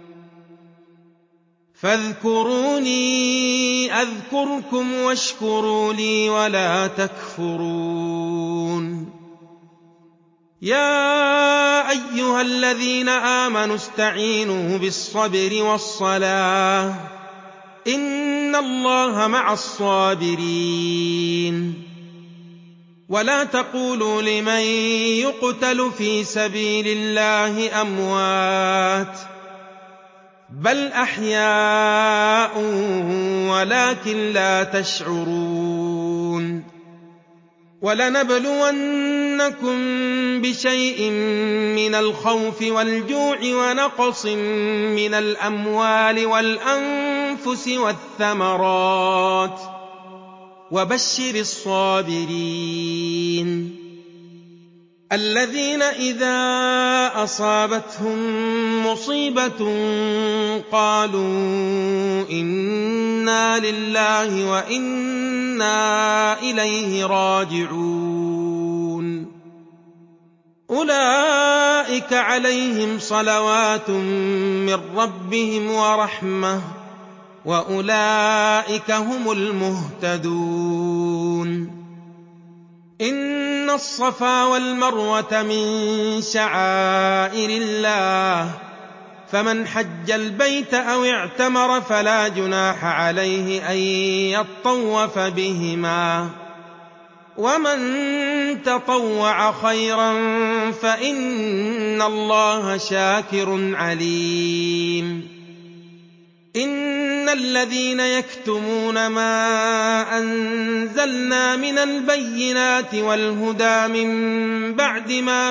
فاذكروني أذكركم واشكروا لي ولا تكفرون يَا أَيُّهَا الَّذِينَ آمَنُوا اسْتَعِينُوا بِالصَّبْرِ وَالصَّلَاةِ ۚ إِنَّ اللَّهَ مَعَ الصَّابِرِينَ وَلَا تَقُولُوا لِمَن يُقْتَلُ فِي سَبِيلِ اللَّهِ أَمْوَاتٌ ۚ بَلْ أَحْيَاءٌ وَلَٰكِن لَّا تَشْعُرُونَ وَلَنَبْلُوَنَّكُم بِشَيْءٍ مِّنَ الْخَوْفِ وَالْجُوعِ وَنَقْصٍ مِّنَ الْأَمْوَالِ وَالْأَنفُسِ وَالثَّمَرَاتِ ۗ وَبَشِّرِ الصَّابِرِينَ الَّذِينَ إِذَا أَصَابَتْهُم مُّصِيبَةٌ قَالُوا إِنَّا لِلَّهِ وَإِنَّا إِلَيْهِ رَاجِعُونَ أُولَٰئِكَ عَلَيْهِمْ صَلَوَاتٌ مِّن رَّبِّهِمْ وَرَحْمَةٌ ۖ وَأُولَٰئِكَ هُمُ الْمُهْتَدُونَ إِنَّ الصَّفَا وَالْمَرْوَةَ مِن شَعَائِرِ اللَّهِ ۖ فَمَنْ حَجَّ الْبَيْتَ أَوِ اعْتَمَرَ فَلَا جُنَاحَ عَلَيْهِ أَن يَطَّوَّفَ بِهِمَا ۚ وَمَن تَطَوَّعَ خَيْرًا فَإِنَّ اللَّهَ شَاكِرٌ عَلِيمٌ إِنَّ الَّذِينَ يَكْتُمُونَ مَا أَنزَلْنَا مِنَ الْبَيِّنَاتِ وَالْهُدَىٰ مِن بَعْدِ مَا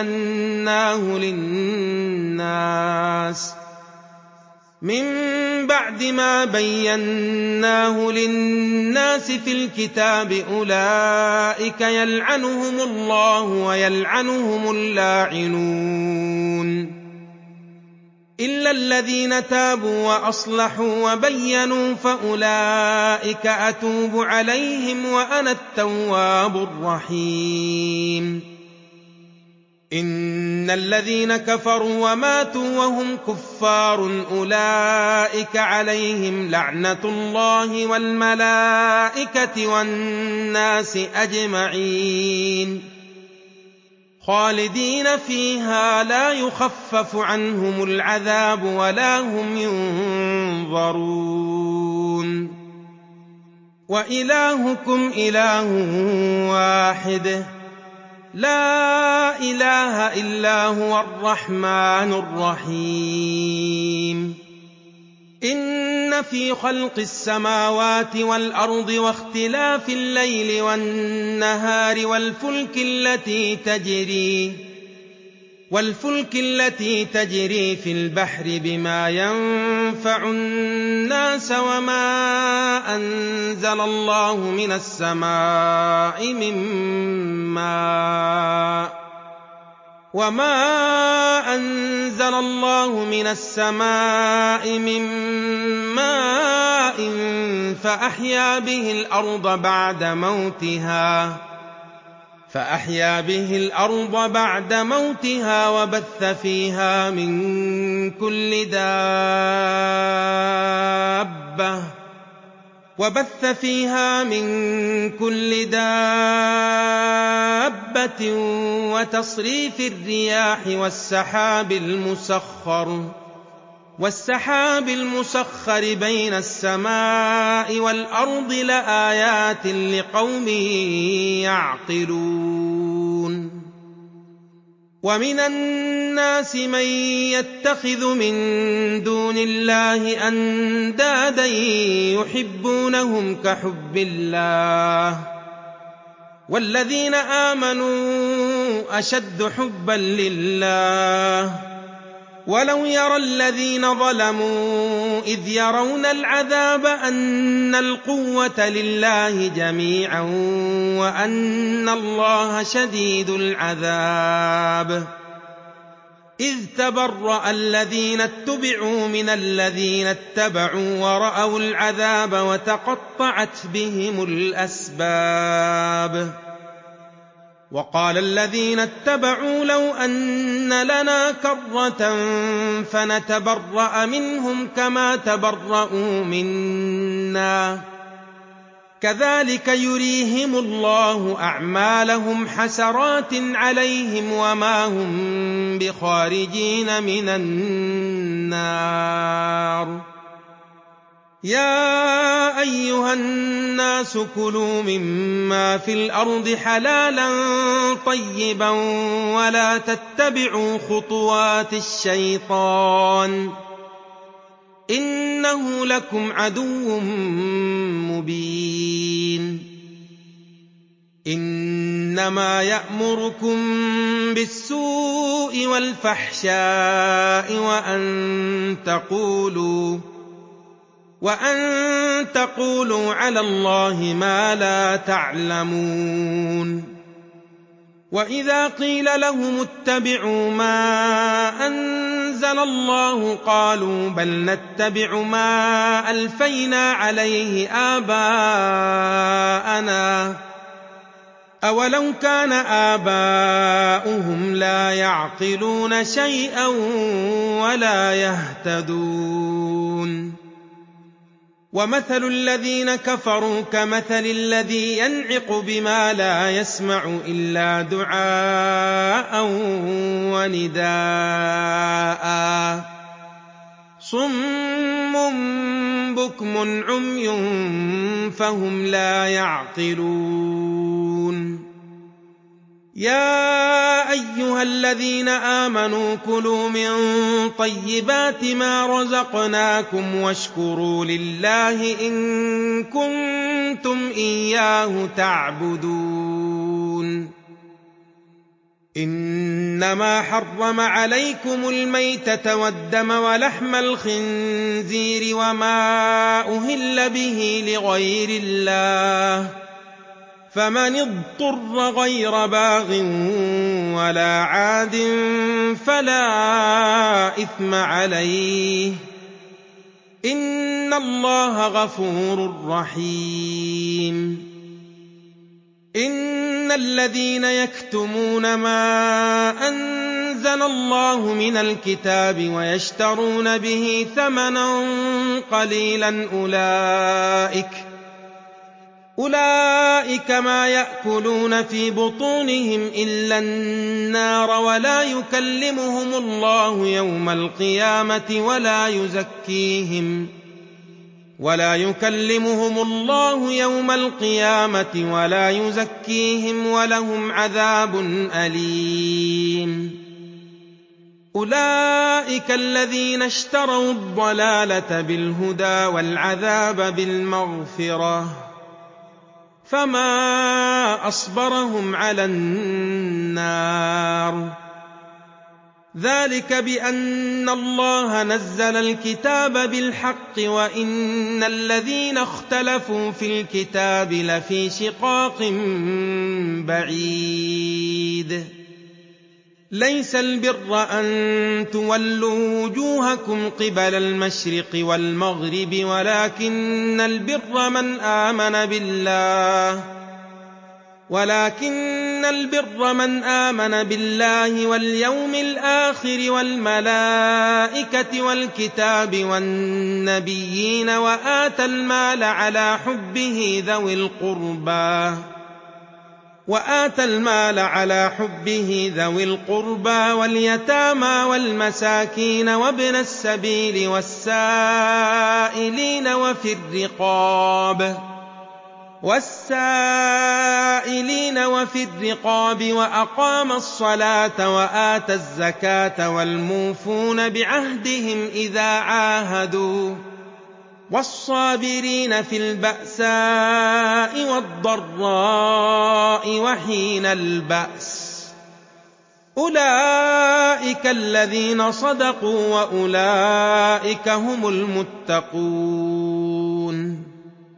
بَيَّنَّاهُ لِلنَّاسِ فِي الْكِتَابِ أُولَٰئِكَ يَلْعَنُهُمُ اللَّهُ وَيَلْعَنُهُمُ اللَّاعِنُونَ إِلَّا الَّذِينَ تَابُوا وَأَصْلَحُوا وَبَيَّنُوا فَأُولَٰئِكَ أَتُوبُ عَلَيْهِمْ وَأَنَا التَّوَّابُ الرَّحِيمُ إِنَّ الَّذِينَ كَفَرُوا وَمَاتُوا وَهُمْ كُفَّارٌ أُولَٰئِكَ عَلَيْهِمْ لَعْنَةُ اللَّهِ وَالْمَلَائِكَةِ وَالنَّاسِ أَجْمَعِينَ خَالِدِينَ فِيهَا لَا يُخَفَّفُ عَنْهُمُ الْعَذَابُ وَلَا هُمْ يُنظَرُونَ وَإِلَٰهُكُمْ إِلَٰهٌ وَاحِدٌ لَّا إِلَٰهَ إِلَّا هُوَ الرَّحْمَٰنُ الرَّحِيمُ إِنَّ فِي خَلْقِ السَّمَاوَاتِ وَالْأَرْضِ وَاخْتِلَافِ اللَّيْلِ وَالنَّهَارِ وَالْفُلْكِ الَّتِي تَجْرِي فِي الْبَحْرِ بِمَا يَنفَعُ النَّاسَ وَمَا أَنزَلَ اللَّهُ مِنَ السَّمَاءِ مِن مَّاءٍ فَأَحْيَا بِهِ الْأَرْضَ بَعْدَ مَوْتِهَا وَبَثَّ فِيهَا مِن كُلِّ دَابَّةٍ وَتَصْرِيفِ الرِّيَاحِ وَالسَّحَابِ الْمُسَخَّرِ بَيْنَ السَّمَاءِ وَالْأَرْضِ لَآيَاتٍ لِّقَوْمٍ يَعْقِلُونَ وَمِنَ النَّاسِ مَن يَتَّخِذُ مِن دُونِ اللَّهِ أَندَادًا يُحِبُّونَهُمْ كَحُبِّ اللَّهِ ۖ وَالَّذِينَ آمَنُوا أَشَدُّ حُبًّا لِّلَّهِ ۗ وَلَوْ يَرَى الَّذِينَ ظَلَمُوا إِذْ يَرَوْنَ الْعَذَابَ أَنَّ الْقُوَّةَ لِلَّهِ جَمِيعًا وَأَنَّ اللَّهَ شَدِيدُ الْعَذَابِ إِذْ تَبَرَّأَ الَّذِينَ اتُّبِعُوا مِنَ الَّذِينَ اتَّبَعُوا وَرَأَوُا الْعَذَابَ وَتَقَطَّعَتْ بِهِمُ الْأَسْبَابُ وَقَالَ الَّذِينَ اتَّبَعُوا لَوْ أَنَّ لَنَا كَرَّةً فَنَتَبَرَّأَ مِنْهُمْ كَمَا تَبَرَّءُوا مِنَّا كذلك يريهم الله أعمالهم حسرات عليهم وما هم بخارجين من النار. يا أيها الناس كلوا مما في الأرض حلالا طيبا ولا تتبعوا خطوات الشيطان إنه لكم عدو مبين. إنما يأمركم بالسوء والفحشاء وأن تقولوا على الله ما لا تعلمون. وإذا قيل لهم اتبعوا ما أنزل الله قالوا بل نتبع ما ألفينا عليه آباءنا أولو كان آباؤهم لا يعقلون شيئا ولا يهتدون. ومثل الذين كفروا كمثل الذي ينعق بما لا يسمع إلا دعاء ونداء صم بكم عمي فهم لا يعقلون. يا أيها الذين آمنوا كلوا من طيبات ما رزقناكم واشكروا لله إن كنتم إياه تعبدون. إنما حرم عليكم الميتة والدم ولحم الخنزير وما أهل به لغير الله فمن اضطر غير باغ ولا عاد فلا إثم عليه إن الله غفور رحيم. إن الذين يكتمون ما أنزل الله من الكتاب ويشترون به ثمنا قليلا أولئك ما يأكلون في بطونهم إلا النار ولا يكلمهم الله يوم القيامة ولا يزكيهم ولهم عذاب أليم. أولئك الذين اشتروا الضلالة بالهدى والعذاب بالمغفرة فما أصبرهم على النار. ذلك بأن الله نزل الكتاب بالحق وإن الذين اختلفوا في الكتاب لفي شقاق بعيد. ليس البر أن تولوا وجوهكم قبل المشرق والمغرب ولكن البر من آمن بالله واليوم الآخر والملائكة والكتاب والنبيين وآتى المال على حبه ذوي القربى واليتامى والمساكين وابن السبيل والسائلين وفي الرقاب وأقام الصلاة وآتى الزكاة والموفون بعهدهم إذا عاهدوا والصابرين في البأساء والضراء وحين البأس أولئك الذين صدقوا وأولئك هم المتقون.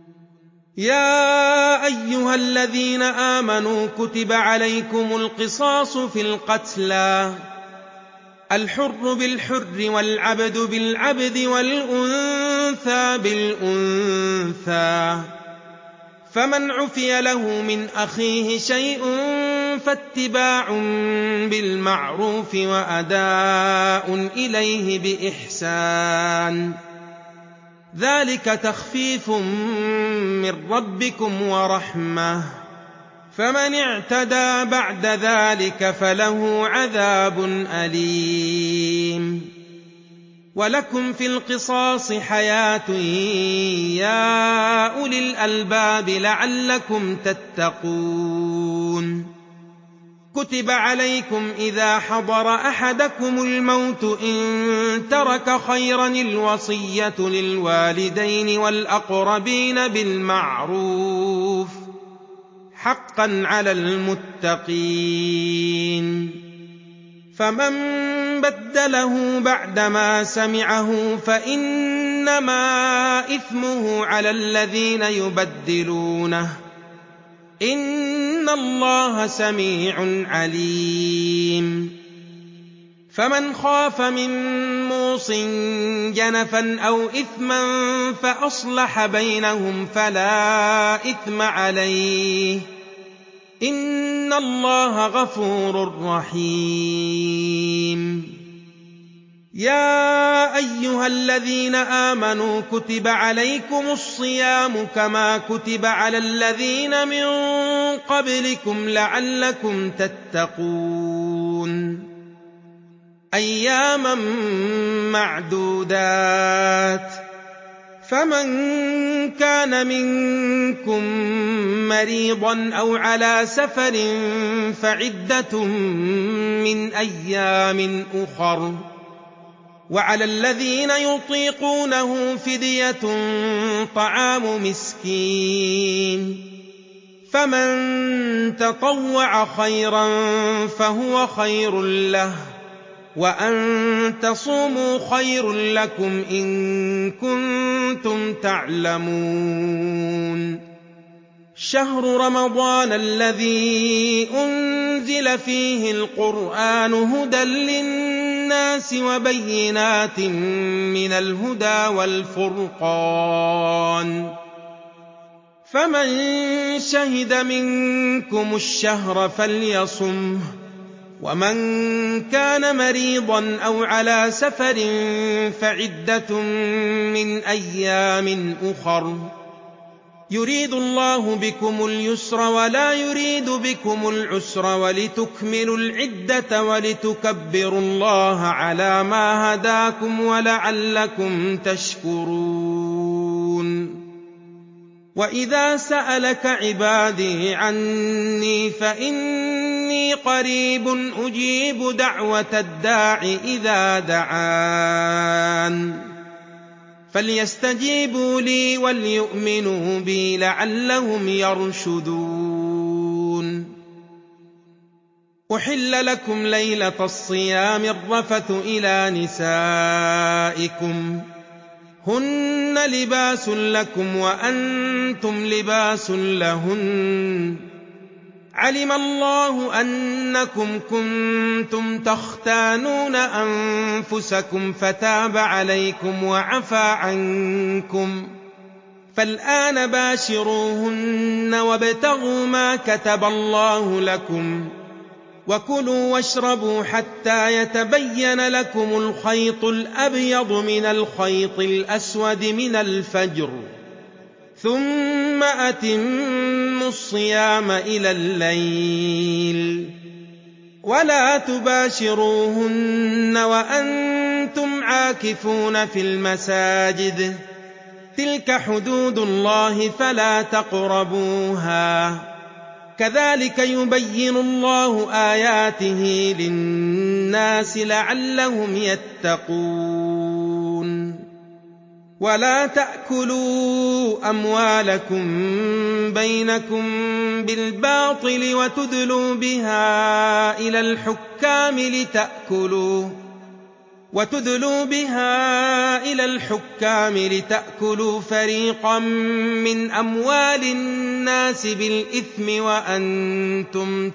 يا أيها الذين آمنوا كتب عليكم القصاص في القتلى الحر بالحر والعبد بالعبد والأنثى بالأنثى فمن عفي له من أخيه شيء فاتباع بالمعروف وأداء إليه بإحسان ذلك تخفيف من ربكم ورحمة، فمن اعتدى بعد ذلك فله عذاب أليم. ولكم في القصاص حياة يا أولي الألباب لعلكم تتقون. كتب عليكم إذا حضر أحدكم الموت إن ترك خيرا الوصية للوالدين والأقربين بالمعروف حقا على المتقين، فمن بدله بعدما سمعه فإنما إثمه على الذين يبدلونه، إن الله سميع عليم. فمن خاف من موص جنفا أو إثما فأصلح بينهم فلا إثم عليه، إن الله غفور رحيم. يا أيها الذين آمنوا كتب عليكم الصيام كما كتب على الذين من قبلكم لعلكم تتقون، أياما معدودات، فمن كان منكم مريضا أو على سفر فعدة من أيام أخر، وعلى الذين يطيقونه فدية طعام مسكين، فمن تطوع خيرا فهو خير له، وأن تصوموا خير لكم إن كنتم تعلمون. شهر رمضان الذي أنزل فيه القرآن هدى للناس وبينات من الهدى والفرقان، فمن شهد منكم الشهر فليصمه، ومن كان مريضا أو على سفر فعدة من أيام أخر، يريد الله بكم اليسر ولا يريد بكم العسر ولتكملوا العدة ولتكبروا الله على ما هداكم ولعلكم تشكرون. وإذا سألك عبادي عني فإني قريب أجيب دعوة الداع إذا دعان، فليستجيبوا لي وليؤمنوا بي لعلهم يرشدون. أحل لكم ليلة الصيام الرفث إلى نسائكم هن لباس لكم وأنتم لباس لهن، علم الله أنكم كنتم تختانون أنفسكم فتاب عليكم وعفى عنكم، فالآن باشروهن وابتغوا ما كتب الله لكم، وكلوا واشربوا حتى يتبين لكم الخيط الأبيض من الخيط الأسود من الفجر، ثم أتموا الصيام إلى الليل، ولا تباشروهن وأنتم عاكفون في المساجد، تلك حدود الله فلا تقربوها، كذلك يبين الله آياته للناس لعلهم يتقون. ولا تأكلوا أموالكم بينكم بالباطل وتدلوا بها إلى الحكام لتأكلوا فريقا من أموال الناس بالإثم وأنتم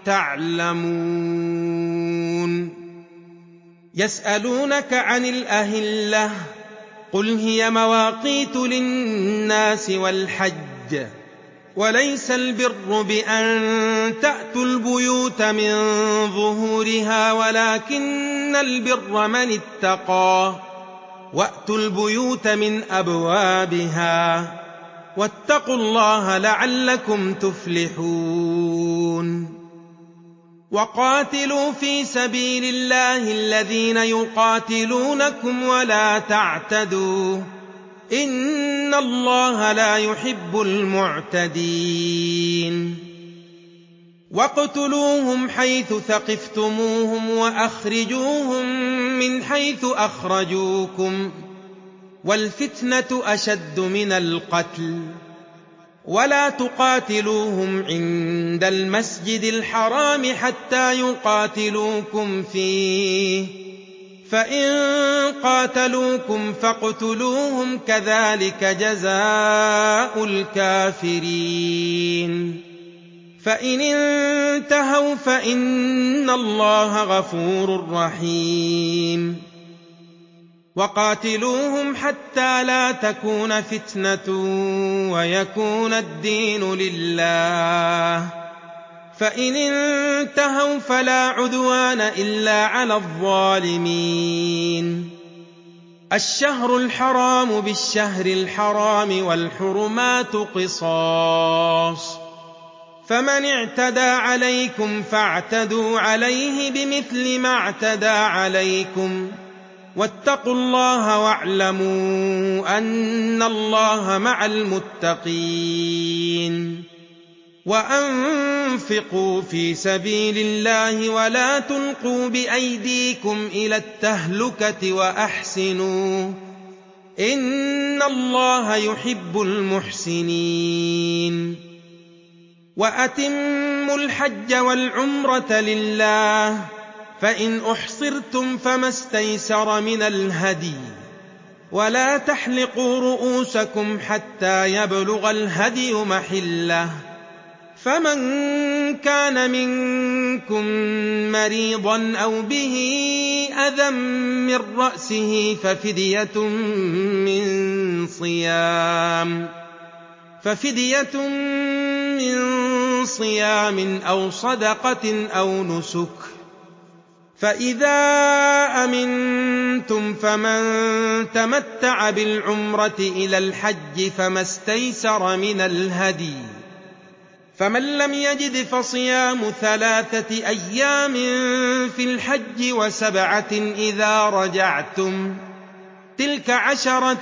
تعلمون. يسألونك عن الأهلة قل هي مواقيت للناس والحج، وليس البر بأن تأتوا البيوت من ظهورها ولكن البر من اتقى وأتوا البيوت من أبوابها واتقوا الله لعلكم تفلحون وقاتلوا في سبيل الله الذين يقاتلونكم ولا تعتدوا إن الله لا يحب المعتدين واقتلوهم حيث ثقفتموهم وأخرجوهم من حيث أخرجوكم والفتنة أشد من القتل ولا تقاتلوهم عند المسجد الحرام حتى يقاتلوكم فيه فإن قاتلوكم فاقتلوهم كذلك جزاء الكافرين فإن انتهوا فإن الله غفور رحيم وقاتلوهم حتى لا تكون فتنة ويكون الدين لله فإن انتهوا فلا عدوان إلا على الظالمين الشهر الحرام بالشهر الحرام والحرمات قصاص فمن اعتدى عليكم فاعتدوا عليه بمثل ما اعتدى عليكم واتقوا الله واعلموا أن الله مع المتقين وأنفقوا في سبيل الله ولا تلقوا بأيديكم إلى التهلكة وأحسنوا إن الله يحب المحسنين وأتموا الحج والعمرة لله فإن أحصرتم فما استيسر من الهدي ولا تحلقوا رؤوسكم حتى يبلغ الهدي محله فمن كان منكم مريضا أو به أذى من رأسه ففدية من صيام أو صدقة أو نسك فإذا أمنتم فمن تمتع بالعمرة إلى الحج فما استيسر من الهدي فمن لم يجد فصيام 3 أيام في الحج و7 إذا رجعتم تلك 10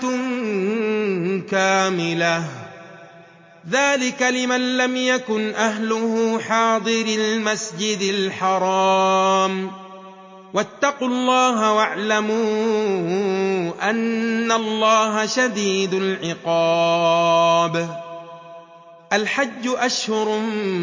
كاملة ذلك لمن لم يكن أهله حاضر المسجد الحرام واتقوا الله واعلموا أن الله شديد العقاب الحج أشهر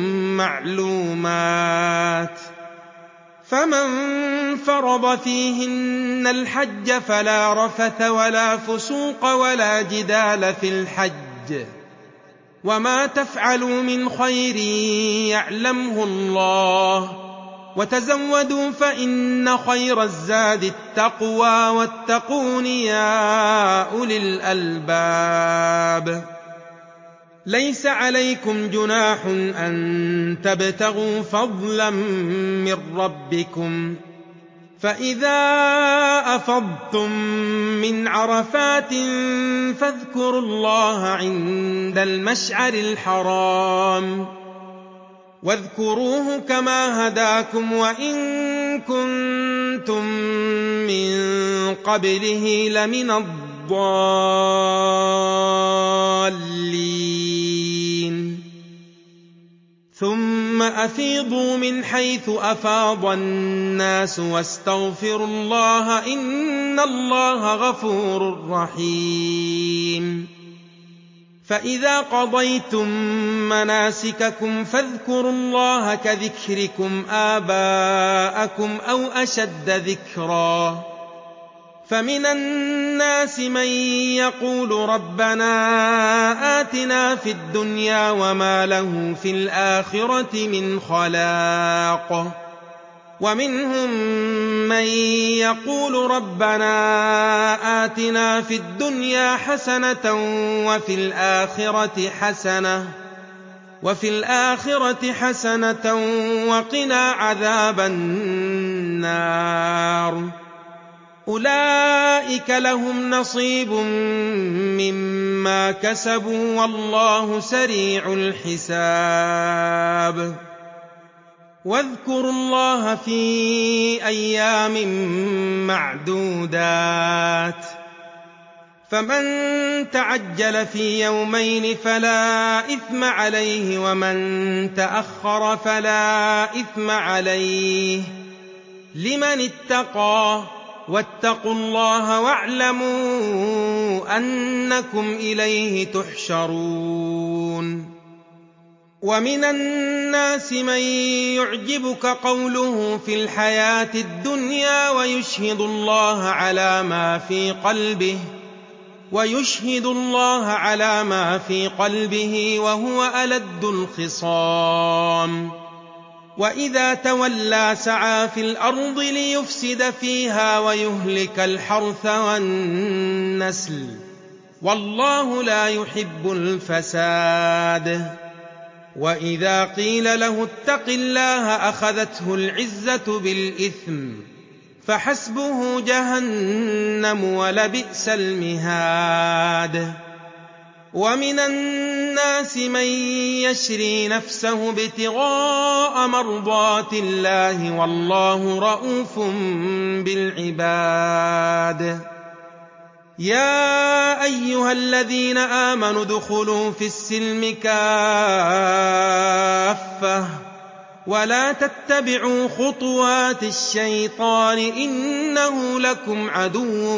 معلومات فمن فرض فيهن الحج فلا رفث ولا فسوق ولا جدال في الحج وما تفعلوا من خير يعلمه الله وتزودوا فإن خير الزاد التقوى واتقون يا أولي الألباب ليس عليكم جناح أن تبتغوا فضلا من ربكم فإذا أفضتم من عرفات فاذكروا الله عند المشعر الحرام واذكروه كما هداكم وإن كنتم من قبله لمن الضالين ثم أفيضوا من حيث أفاض الناس واستغفروا الله إن الله غفور رحيم فإذا قضيتم مناسككم فاذكروا الله كذكركم آباءكم أو أشد ذكرا فمن الناس من يقول ربنا آتنا في الدنيا وما له في الآخرة من خلاق ومنهم من يقول ربنا آتنا في الدنيا حسنة وفي الآخرة حسنة وقنا عذاب النار أولئك لهم نصيب مما كسبوا والله سريع الحساب واذكروا الله في أيام معدودات فمن تعجل في يومين فلا إثم عليه ومن تأخر فلا إثم عليه لمن اتقى واتقوا الله واعلموا أنكم إليه تحشرون ومن الناس من يعجبك قوله في الحياة الدنيا ويشهد الله على ما في قلبه وهو ألد الخصام وإذا تولى سعى في الأرض ليفسد فيها ويهلك الحرث والنسل والله لا يحب الفساد وإذا قيل له اتق الله أخذته العزة بالإثم فحسبه جهنم ولبئس المهاد ومن الناس من يشري نفسه ابتغاء مرضات الله والله رءوف بالعباد يا أيها الذين آمنوا ادخلوا في السلم كافة ولا تتبعوا خطوات الشيطان إنه لكم عدو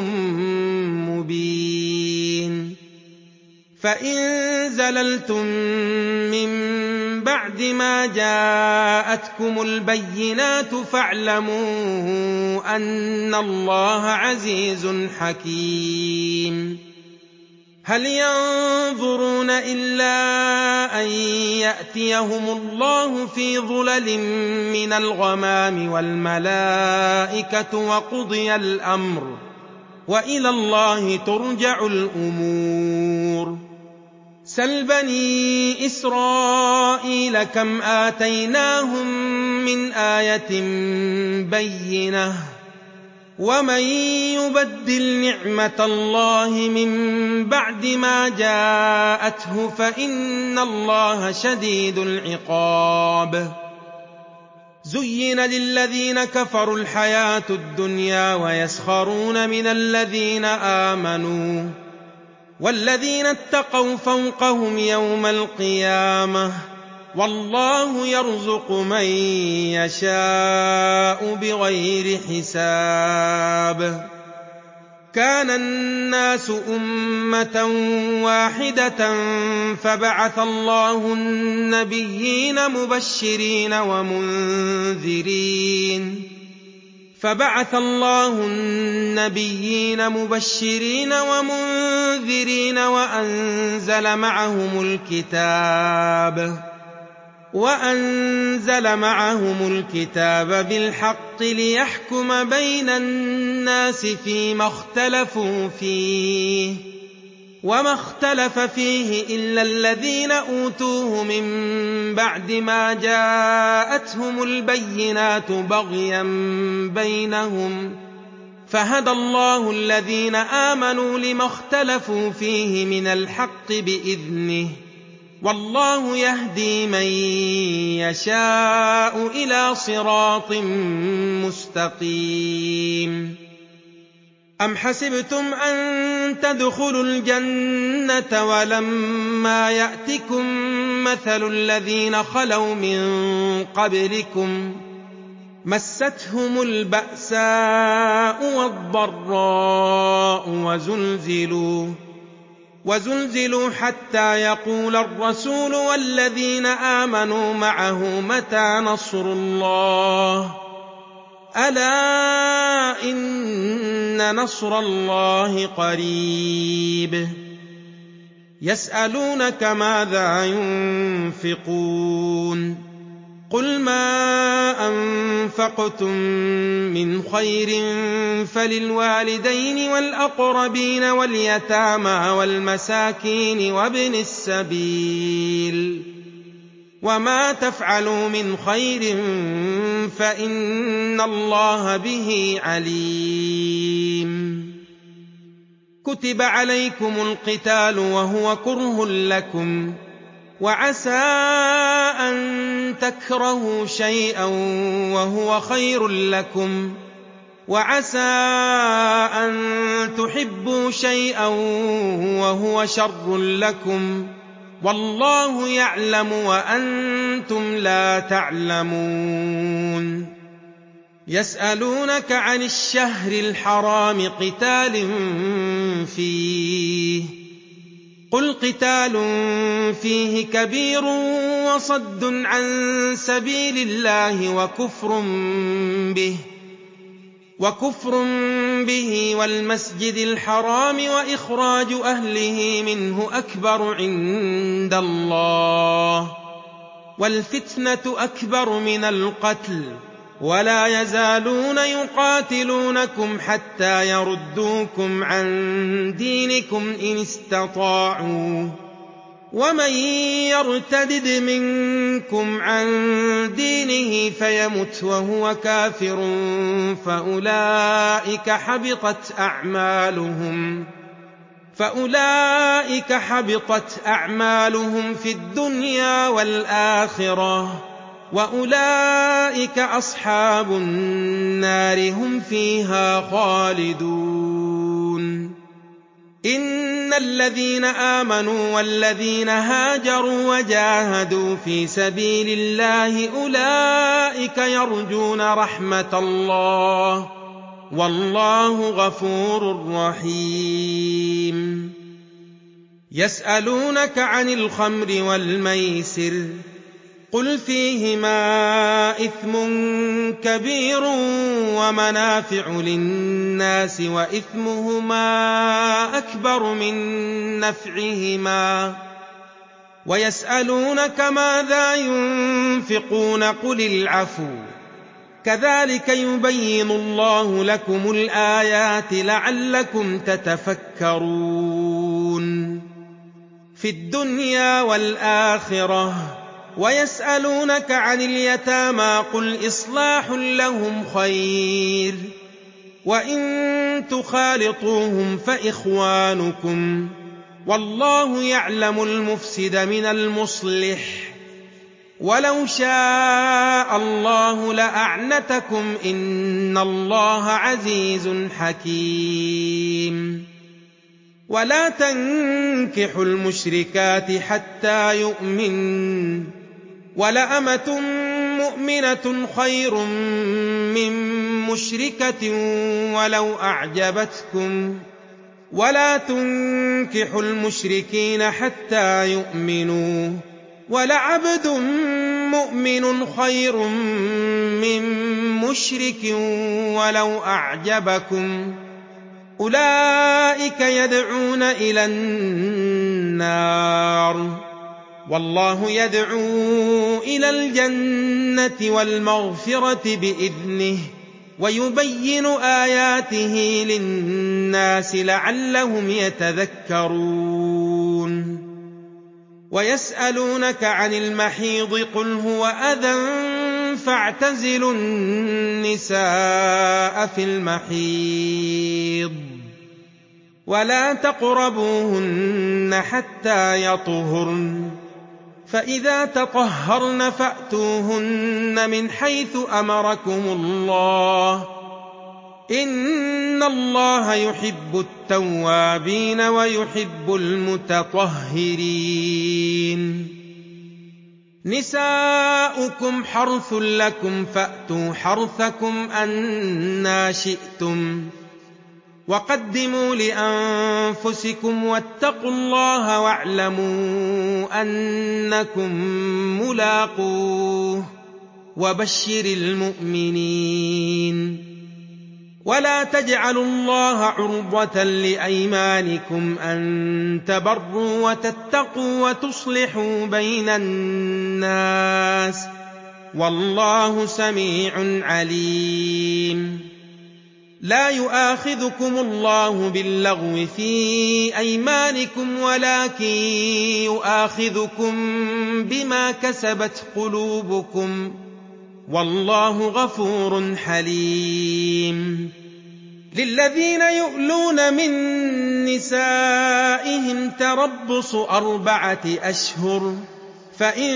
مبين فإن زللتم من بعد ما جاءتكم البينات فاعلموا أن الله عزيز حكيم هل ينظرون إلا أن يأتيهم الله في ظلل من الغمام والملائكة وقضي الأمر وإلى الله ترجع الأمور سل بني إسرائيل كم آتيناهم من آية بينة ومن يبدل نعمة الله من بعد ما جاءته فإن الله شديد العقاب زين للذين كفروا الحياة الدنيا ويسخرون من الذين آمنوا والذين اتقوا فوقهم يوم القيامة والله يرزق من يشاء بغير حساب كان الناس أمة واحدة فبعث الله النبيين مبشرين ومنذرين وأنزل معهم الكتاب بالحق ليحكم بين الناس فيما اختلفوا فيه وما اختلف فيه إلا الذين أوتوه من بعد ما جاءتهم البينات بغيا بينهم فهدى الله الذين آمنوا لما اختلفوا فيه من الحق بإذنه والله يهدي من يشاء إلى صراط مستقيم أم حسبتم أن تدخلوا الجنة ولما يأتكم مثل الذين خلوا من قبلكم مستهم البأساء والضراء وزلزلوا حتى يقول الرسول والذين آمنوا معه متى نصر الله ألا إن نصر الله قريب يسألونك ماذا ينفقون قل ما أنفقتم من خير فللوالدين والأقربين واليتامى والمساكين وابن السبيل وما تفعلوا من خير فإن الله به عليم. كتب عليكم القتال وهو كره لكم، وعسى أن تكرهوا شيئا وهو خير لكم، وعسى أن تحبوا شيئا وهو شر لكم، والله يعلم وأنتم لا تعلمون. يسألونك عن الشهر الحرام قتال فيه، قل قتال فيه كبير وصد عن سبيل الله وكفر به والمسجد الحرام وإخراج أهله منه أكبر عند الله، والفتنة أكبر من القتل، ولا يزالون يقاتلونكم حتى يردوكم عن دينكم إن استطاعوا، ومن يرتدد منكم عن دينه فيمت وهو كافر فأولئك حبطت أعمالهم في الدنيا والآخرة، وأولئك أصحاب النار هم فيها خالدون. إن الذين آمنوا والذين هاجروا وجاهدوا في سبيل الله أولئك يرجون رحمة الله، والله غفور رحيم. يسألونك عن الخمر والميسر، قل فيهما إثم كبير ومنافع للناس وإثمهما أكبر من نفعهما، ويسألونك ماذا ينفقون قل العفو، كذلك يبين الله لكم الآيات لعلكم تتفكرون في الدنيا والآخرة. ويسألونك عن اليتامى قل إصلاح لهم خير، وإن تخالطوهم فإخوانكم، والله يعلم المفسد من المصلح، ولو شاء الله لأعنتكم إن الله عزيز حكيم. ولا تنكحوا المشركات حتى يؤمن، ولأمة مؤمنة خير من مشركة ولو أعجبتكم، ولا تنكحوا المشركين حتى يؤمنوا، ولعبد مؤمن خير من مشرك ولو أعجبكم، أولئك يدعون إلى النار، والله يدعو إلى الجنة والمغفرة بإذنه، ويبين آياته للناس لعلهم يتذكرون. ويسألونك عن المحيض قل هو أذى فاعتزلوا النساء في المحيض، ولا تقربوهن حتى يطهرن، فإذا تطهرن فأتوهن من حيث أمركم الله، إن الله يحب التوابين ويحب المتطهرين. نساؤكم حرث لكم فأتوا حرثكم أنى شئتم، وقدموا لأنفسكم واتقوا الله واعلموا أنكم ملاقوه، وبشر المؤمنين. ولا تجعلوا الله عرضة لأيمانكم أن تبروا وتتقوا وتصلحوا بين الناس، والله سميع عليم. لا يؤاخذكم الله باللغو في أيمانكم ولكن يؤاخذكم بما كسبت قلوبكم والله غفور حليم للذين يؤلون من نسائهم تربص 4 أشهر فإن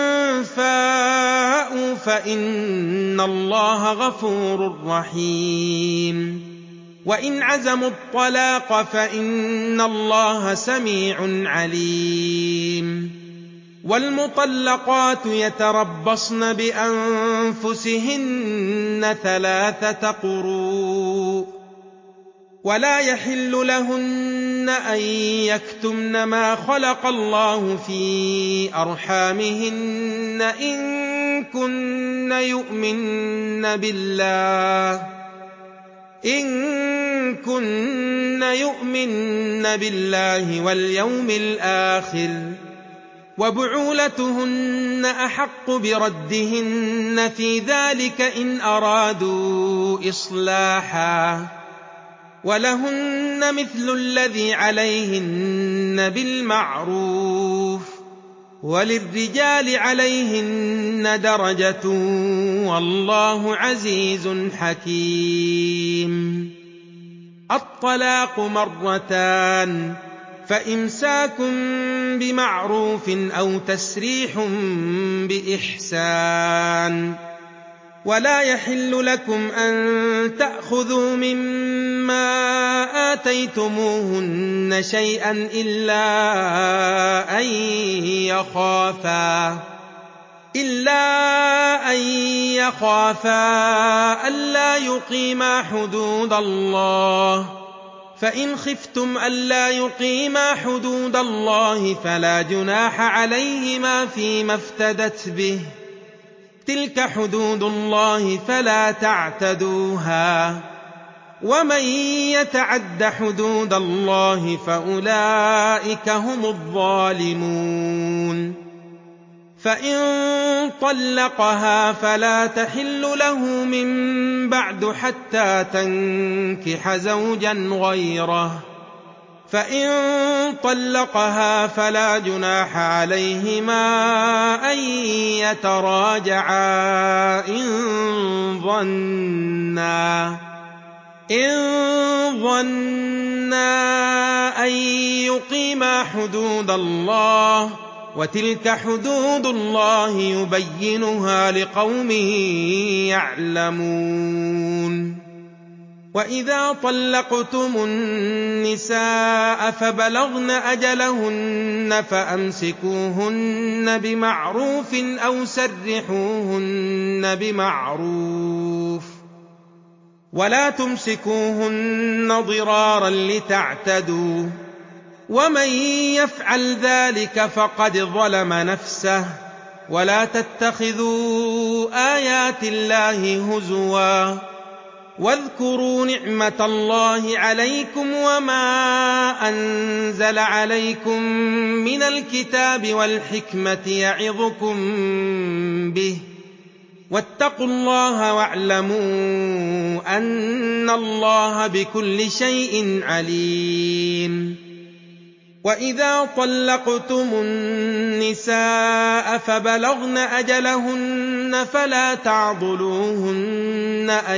فاءوا فإن الله غفور رحيم وإن عزموا الطلاق فإن الله سميع عليم والمطلقات يتربصن بأنفسهن 3 قروء ولا يحل لهن أن يكتمن ما خلق الله في أرحامهن إن كن يؤمن بالله واليوم الآخر وبعولتهن أحق بردهن في ذلك إن أرادوا إصلاحا ولهن مثل الذي عليهن بالمعروف وللرجال عليهن درجة والله عزيز حكيم الطلاق 2 مرتان فإمساك بمعروف أو تسريح بإحسان ولا يحل لكم أن تأخذوا مما آتيتموهن شيئا إلا أن يخافا ألا يقيما حدود الله فإن خفتم ألا يقيما حدود الله فلا جناح عليهما فيما افتدت به تلك حدود الله فلا تعتدوها ومن يتعد حدود الله فأولئك هم الظالمون فإن طلقها فلا تحل له من بعد حتى تنكح زوجا غيره فإن طلقها فلا جناح عليهما أن يتراجعا إن ظنا أن يقيما حدود الله وتلك حدود الله يبينها لقوم يعلمون وإذا طلقتم النساء فبلغن أجلهن فأمسكوهن بمعروف أو سرحوهن بمعروف ولا تمسكوهن ضرارا لتعتدوا ومن يفعل ذلك فقد ظلم نفسه ولا تتخذوا آيات الله هزوا واذكروا نعمة الله عليكم وما أنزل عليكم من الكتاب والحكمة يعظكم به واتقوا الله واعلموا أن الله بكل شيء عليم وإذا طلقتم النساء فبلغن أجلهن فلا تعضلوهن أن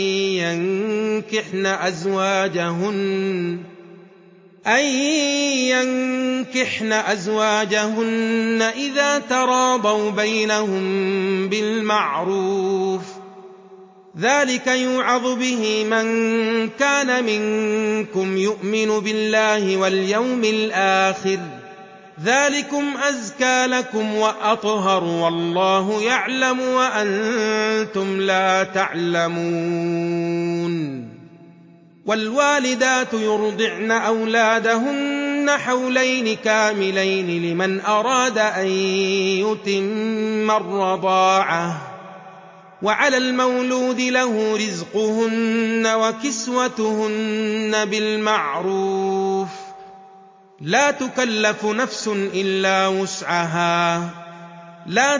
ينكحن أزواجهن إذا تراضوا بينهم بالمعروف ذلك يوعظ به من كان منكم يؤمن بالله واليوم الآخر ذلكم أزكى لكم وأطهر والله يعلم وأنتم لا تعلمون والوالدات يرضعن أولادهن حولين كاملين لمن أراد أن يتم الرضاعة وعلى المولود له رزقهن وكسوتهن بالمعروف لا تكلف نفس إلا وسعها لا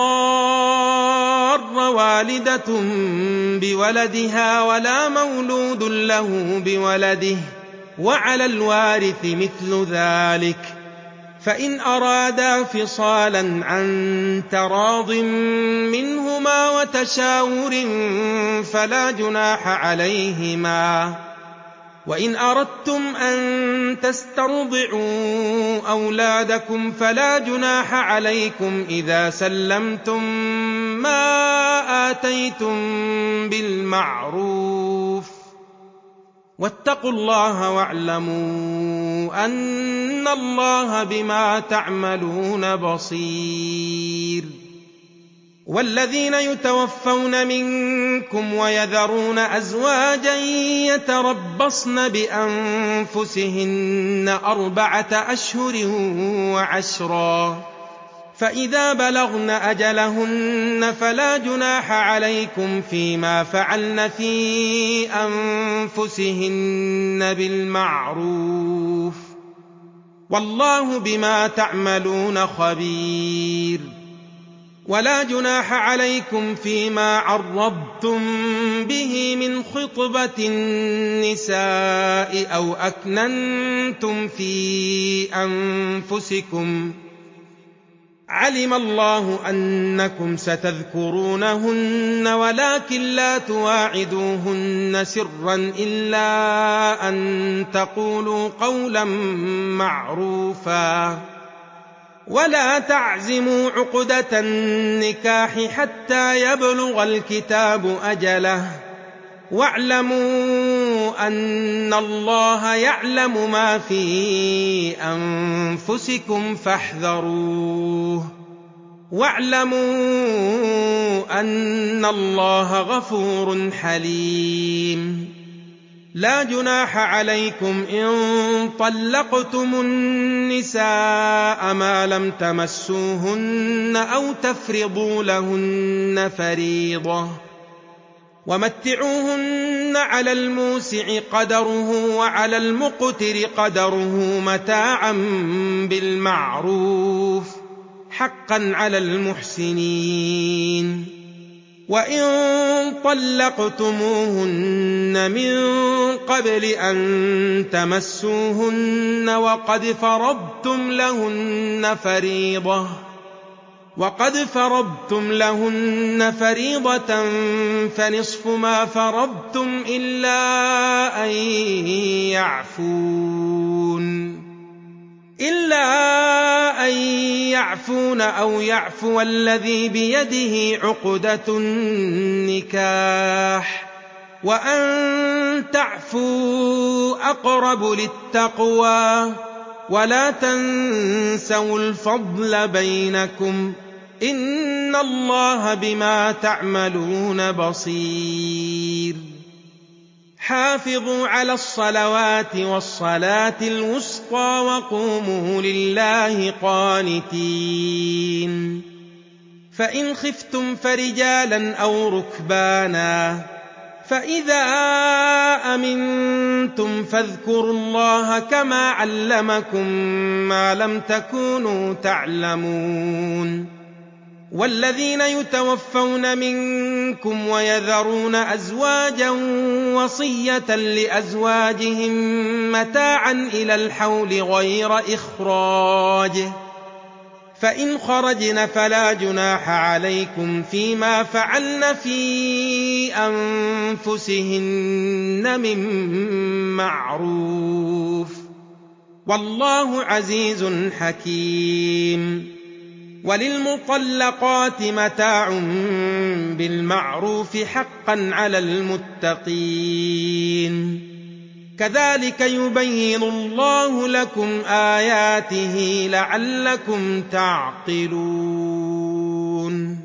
تضار والدة بولدها ولا مولود له بولده، وعلى الوارث مثل ذلك، فإن أرادا فصالا عن تراض منهما وتشاور فلا جناح عليهما. وإن أردتم أن تسترضعوا أولادكم فلا جناح عليكم إذا سلمتم ما آتيتم بالمعروف، واتقوا الله واعلموا أن الله بما تعملون بصير. والذين يتوفون منكم ويذرون أزواجا يتربصن بأنفسهن 4 أشهر وعشرا، فإذا بلغن أجلهن فلا جناح عليكم فيما فعلن في أنفسهن بالمعروف، والله بما تعملون خبير. ولا جناح عليكم فيما عرضتم به من خطبة النساء أو أكننتم في أنفسكم، علم الله أنكم ستذكرونهن ولكن لا تواعدوهن سرا إلا أن تقولوا قولا معروفا. ولا تعزموا عقدة النكاح حتى يبلغ الكتاب أجله، واعلموا أن الله يعلم ما في أنفسكم فاحذروه، واعلموا أن الله غفور حليم. لا جناح عليكم إن طلقتم النساء ما لم تمسوهن أو تفرضوا لهن فريضة، ومتعوهن على الموسع قدره وعلى المقتر قدره متاعا بالمعروف، حقا على المحسنين. وإن طلقتموهن من قبل أن تمسوهن وقد فرضتم لهن فريضة فنصف ما فرضتم إلا أن يعفون أو يعفو الذي بيده عقدة النكاح، وأن تعفوا أقرب للتقوى، ولا تنسوا الفضل بينكم، إن الله بما تعملون بصير. حافظوا على الصلوات والصلاة الوسطى وقوموا لله قانتين. فإن خفتم فرجالا أو ركبانا، فإذا أمنتم فاذكروا الله كما علمكم ما لم تكونوا تعلمون. والذين يتوفون منكم ويذرون أزواجا وصية لأزواجهم متاعا إلى الحول غير إخراج، فإن خرجن فلا جناح عليكم فيما فعلن في أنفسهن من معروف، والله عزيز حكيم. وللمطلقات متاع بالمعروف حقا على المتقين، كذلك يبين الله لكم آياته لعلكم تعقلون.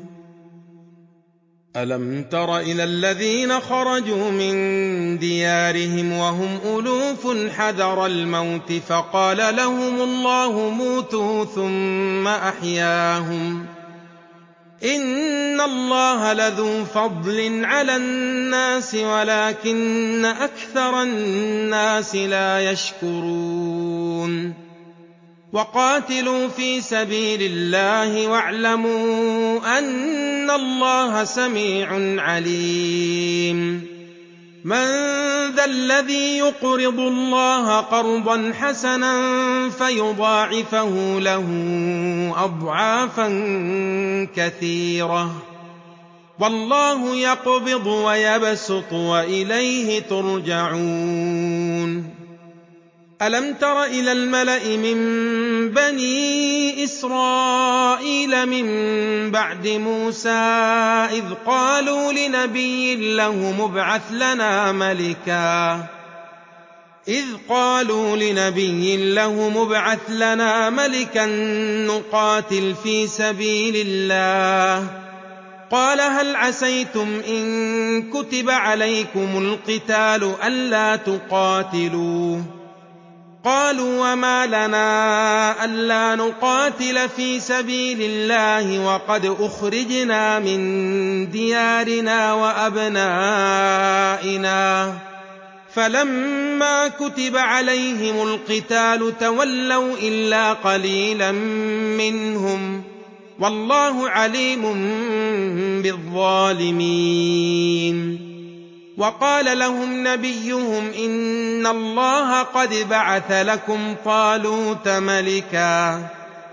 ألم تر إلى الذين خرجوا من ديارهم وهم ألوف حذر الموت فقال لهم الله موتوا ثم أحياهم، إن الله لذو فضل على الناس ولكن أكثر الناس لا يشكرون. وقاتلوا في سبيل الله واعلموا أن الله سميع عليم من ذا الذي يقرض الله قرضا حسنا فيضاعفه له أضعافا كثيرة والله يقبض ويبسط وإليه ترجعون ألم تر إلى الملأ من بني إسرائيل من بعد موسى إذ قالوا لنبي له مبعث لنا ملكا نقاتل في سبيل الله قال هل عسيتم إن كتب عليكم القتال ألا تقاتلوا قالوا وما لنا ألا نقاتل في سبيل الله وقد أخرجنا من ديارنا وأبنائنا فلما كتب عليهم القتال تولوا إلا قليلا منهم والله عليم بالظالمين وقال لهم نبيهم إن الله قد بعث لكم طالوت ملكا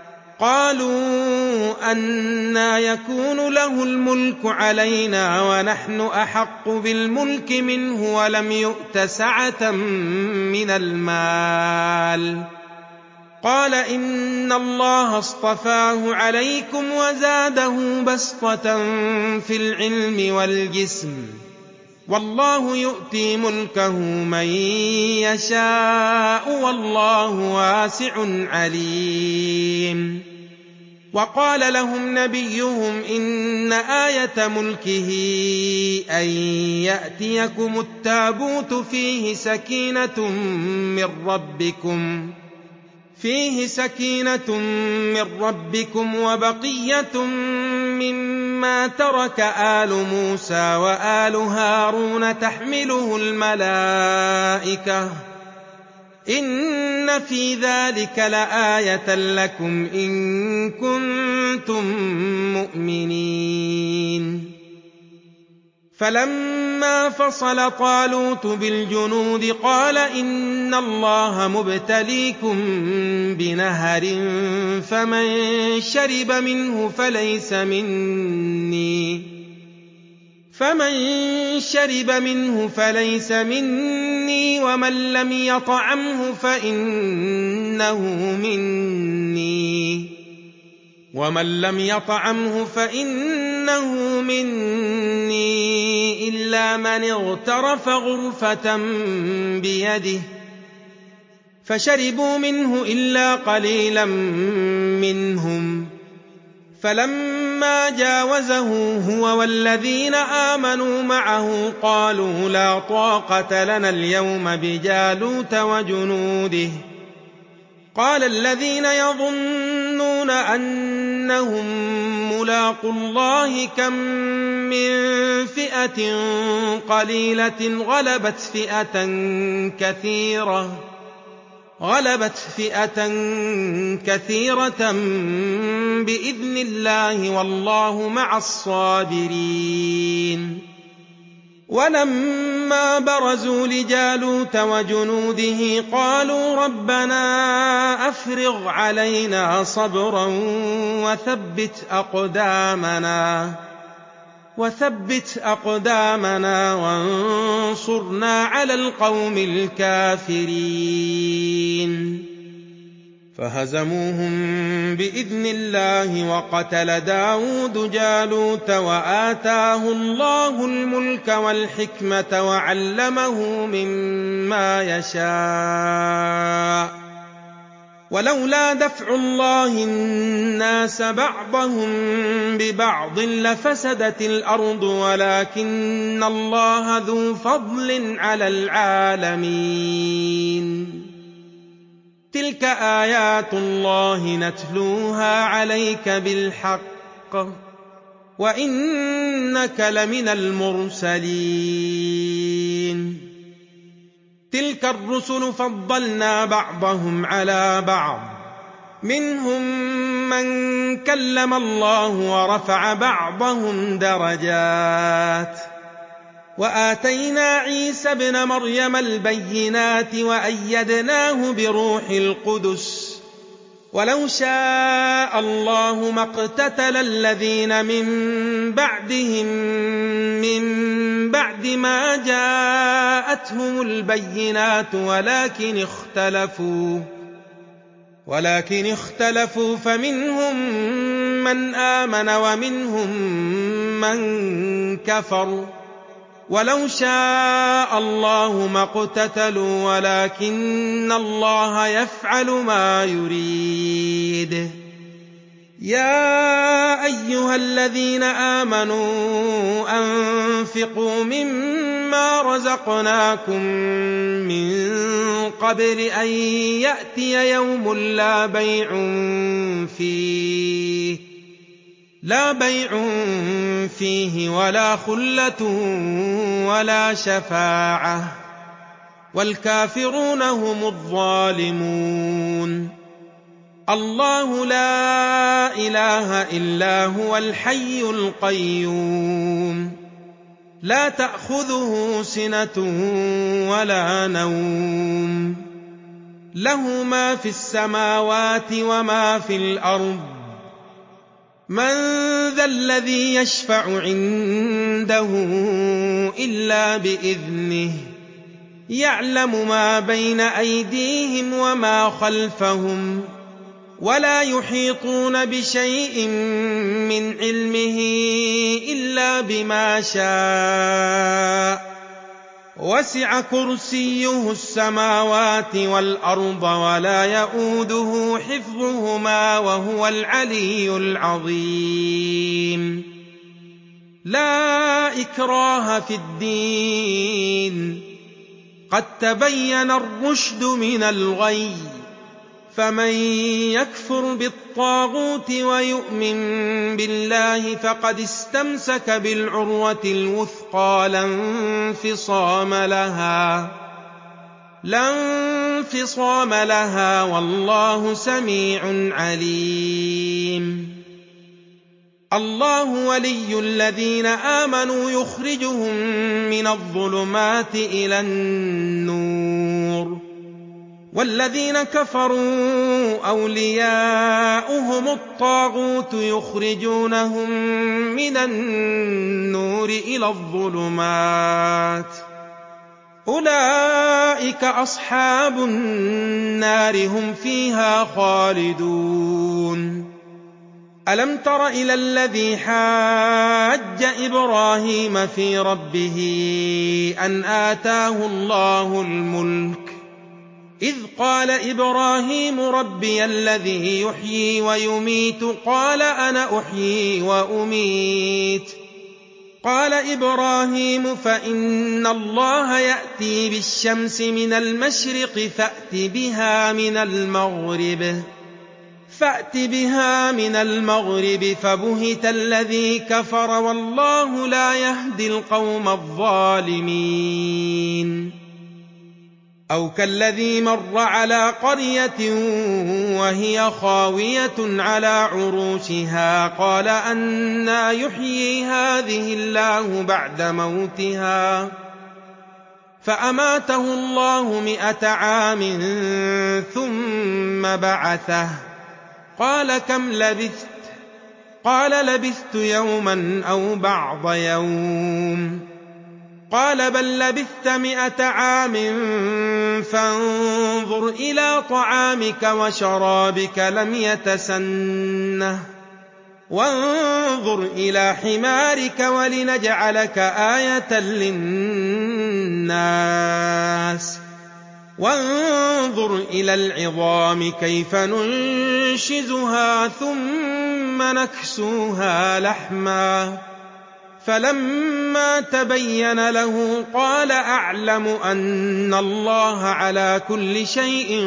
قالوا أنى يكون له الملك علينا ونحن أحق بالملك منه ولم يؤت سعة من المال قال إن الله اصطفاه عليكم وزاده بسطة في العلم والجسم والله يؤتي ملكه من يشاء والله واسع عليم وقال لهم نبيهم إن آية ملكه أن يأتيكم التابوت فيه سكينة من ربكم وبقية مما ترك آل موسى وآل هارون تحمله الملائكة إن في ذلك لآية لكم إن كنتم مؤمنين فلما فصل طالوت بالجنود قال إن الله مبتليكم بنهر فمن شرب منه فليس مني ومن لم يطعمه فإنه مني إلا من اغترف غرفة بيده فشربوا منه إلا قليلا منهم فلما جاوزه هو والذين آمنوا معه قالوا لا طاقة لنا اليوم بجالوت وجنوده قال الذين يظنون أنهم ملاقو الله كم من فئة قليلة غلبت فئة كثيرة بإذن الله والله مع الصابرين ولما برزوا لجالوت وجنوده قالوا ربنا أفرغ علينا صبرا وثبت أقدامنا وانصرنا على القوم الكافرين فهزموهم بإذن الله وقتل داود جالوت وآتاه الله الملك والحكمة وعلمه مما يشاء ولولا دفع الله الناس بعضهم ببعض لفسدت الأرض ولكن الله ذو فضل على العالمين تلك آيات الله نتلوها عليك بالحق وإنك لمن المرسلين تلك الرسل فضلنا بعضهم على بعض منهم من كلم الله ورفع بعضهم درجات وآتينا عيسى ابن مريم البينات وأيدناه بروح القدس ولو شاء الله ما اقتتل الذين من بعدهم من بعد ما جاءتهم البينات ولكن اختلفوا فمنهم من آمن ومنهم من كفر ولو شاء الله ما اقتتلوا ولكن الله يفعل ما يريد يا أيها الذين آمنوا أنفقوا مما رزقناكم من قبل أن يأتي يوم لا بيع فيه ولا خلة ولا شفاعة والكافرون هم الظالمون الله لا إله إلا هو الحي القيوم لا تأخذه سنة ولا نوم له ما في السماوات وما في الأرض من ذا الذي يشفع عنده إلا بإذنه يعلم ما بين أيديهم وما خلفهم ولا يحيطون بشيء من علمه إلا بما شاء وسع كرسيه السماوات والأرض ولا يئوده حفظهما وهو العلي العظيم لا إكراه في الدين قد تبين الرشد من الغي فمن يكفر بالطاغوت ويؤمن بالله فقد استمسك بالعروة الوثقى لا انفصام لها والله سميع عليم الله ولي الذين آمنوا يخرجهم من الظلمات إلى النور والذين كفروا أولياؤهم الطاغوت يخرجونهم من النور إلى الظلمات أولئك أصحاب النار هم فيها خالدون ألم تر إلى الذي حاج إبراهيم في ربه أن آتاه الله الملك إذ قال إبراهيم ربي الذي يحيي ويميت قال أنا أحيي وأميت قال إبراهيم فإن الله يأتي بالشمس من المشرق فأت بها من المغرب فبهت الذي كفر والله لا يهدي القوم الظالمين أو كالذي مر على قرية وهي خاوية على عروشها قال أنى يحيي هذه الله بعد موتها فأماته الله 100 عام ثم بعثه قال كم لبثت قال لبثت يوما أو بعض يوم قال بل لبثت 100 عام فانظر إلى طعامك وشرابك لم يتسنه وانظر إلى حمارك ولنجعلك آية للناس وانظر إلى العظام كيف ننشزها ثم نكسوها لحما فلما تبين له قال أعلم أن الله على كل شيء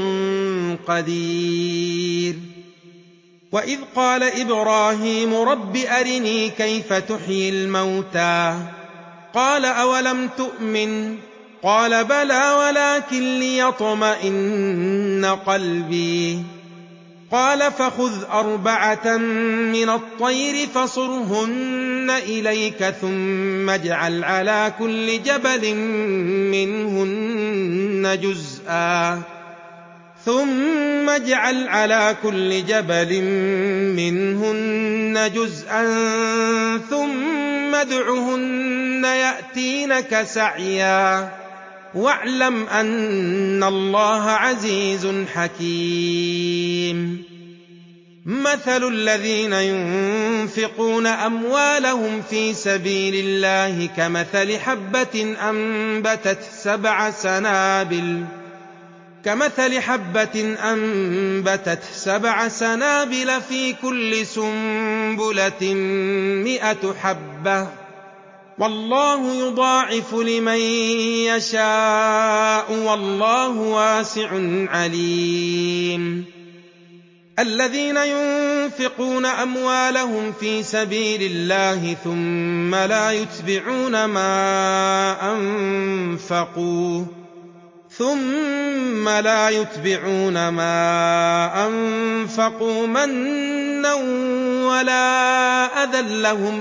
قدير وإذ قال إبراهيم رب أرني كيف تحيي الموتى قال أولم تؤمن قال بلى ولكن ليطمئن قلبي قال فخذ 4 من الطير فصرهن إليك ثم اجعل على كل جبل منهن جزءا ثم ادعهن يأتينك سعيا واعلم أن الله عزيز حكيم مثل الذين ينفقون أموالهم في سبيل الله كمثل حبة أنبتت 7 سنابل في كل سنبلة 100 حبة والله يضاعف لمن يشاء والله واسع عليم الذين ينفقون أموالهم في سبيل الله ثم لا يتبعون ما أنفقوا منا ولا أذى لهم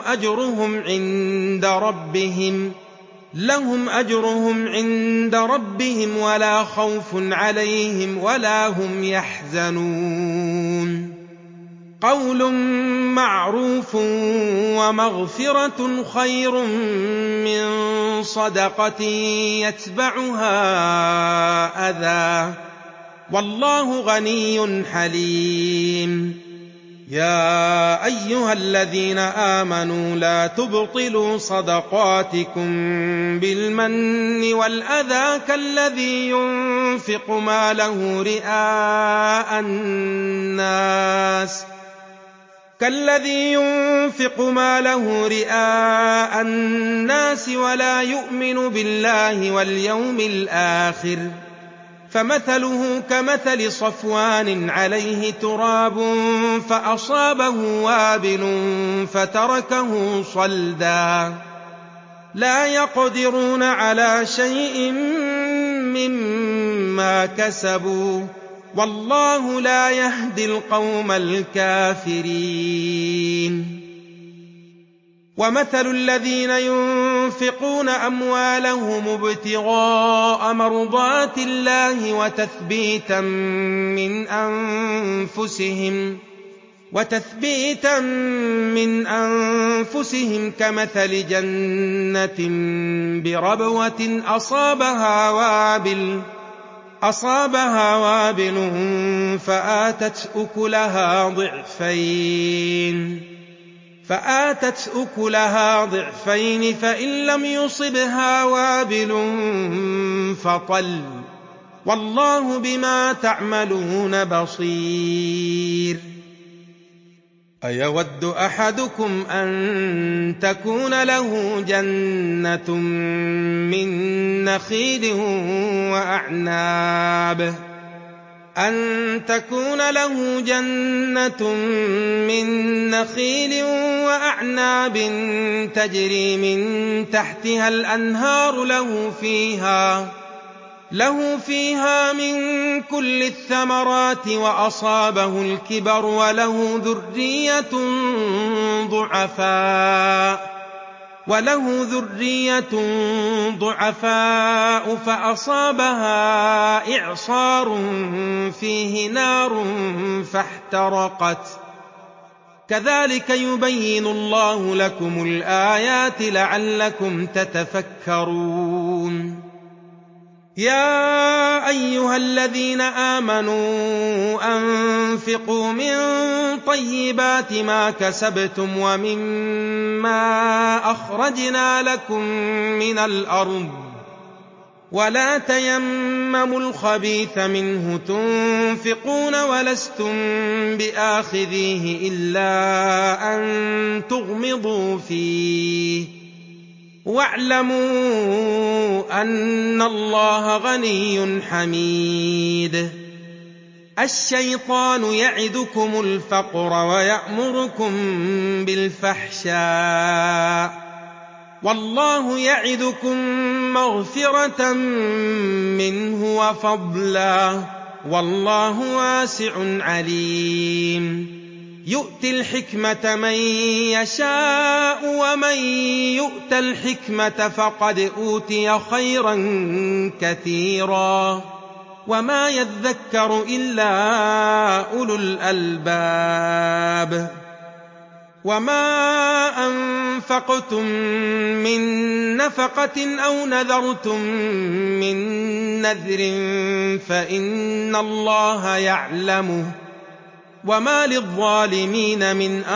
أجرهم عند ربهم ولا خوف عليهم ولا هم يحزنون قول معروف ومغفرة خير من صدقة يتبعها أذى والله غني حليم يا أيها الذين آمنوا لا تبطلوا صدقاتكم بالمن والأذى كالذي ينفق ماله رئاء الناس ولا يؤمن بالله واليوم الآخر فمثله كمثل صفوان عليه تراب فأصابه وابل فتركه صلدا لا يقدرون على شيء مما كسبوا والله لا يهدي القوم الكافرين ومثل الذين ينفقون أموالهم ابتغاء مرضات الله وتثبيتا من أنفسهم كمثل جنة بربوة أصابها وابل فآتت أكلها ضعفين فإن لم يصبها وابل فطل والله بما تعملون بصير أيود أحدكم أن تكون له جنة من نخيل وأعناب تجري من تحتها الأنهار له فيها من كل الثمرات وأصابه الكبر وله ذرية ضعفاء فأصابها إعصار فيه نار فاحترقت كذلك يبين الله لكم الآيات لعلكم تتفكرون يا أيها الذين آمنوا أنفقوا من طيبات ما كسبتم ومما أخرجنا لكم من الأرض ولا تيمموا الخبيث منه تنفقون ولستم بآخذيه إلا أن تغمضوا فيه واعلموا أن الله غني حميد الشيطان يعدكم الفقر ويأمركم بالفحشاء والله يعدكم مغفرة منه وفضلا وَاللَّهُ وَاسِعٌ عَلِيمٌ يُؤْتِي الْحِكْمَةَ مَن يَشَاءُ وَمَن يُؤْتَ الْحِكْمَةَ فَقَدْ أُوتِيَ خَيْرًا كَثِيرًا وَمَا يَذَّكَّرُ إِلَّا أُولُو الْأَلْبَابِ وَمَا أَنفَقْتُم مِّن نَّفَقَةٍ أَوْ نَذَرْتُم مِّن نَّذْرٍ فَإِنَّ اللَّهَ يَعْلَمُهُ وَمَا لِلظَّالِمِينَ مِنْ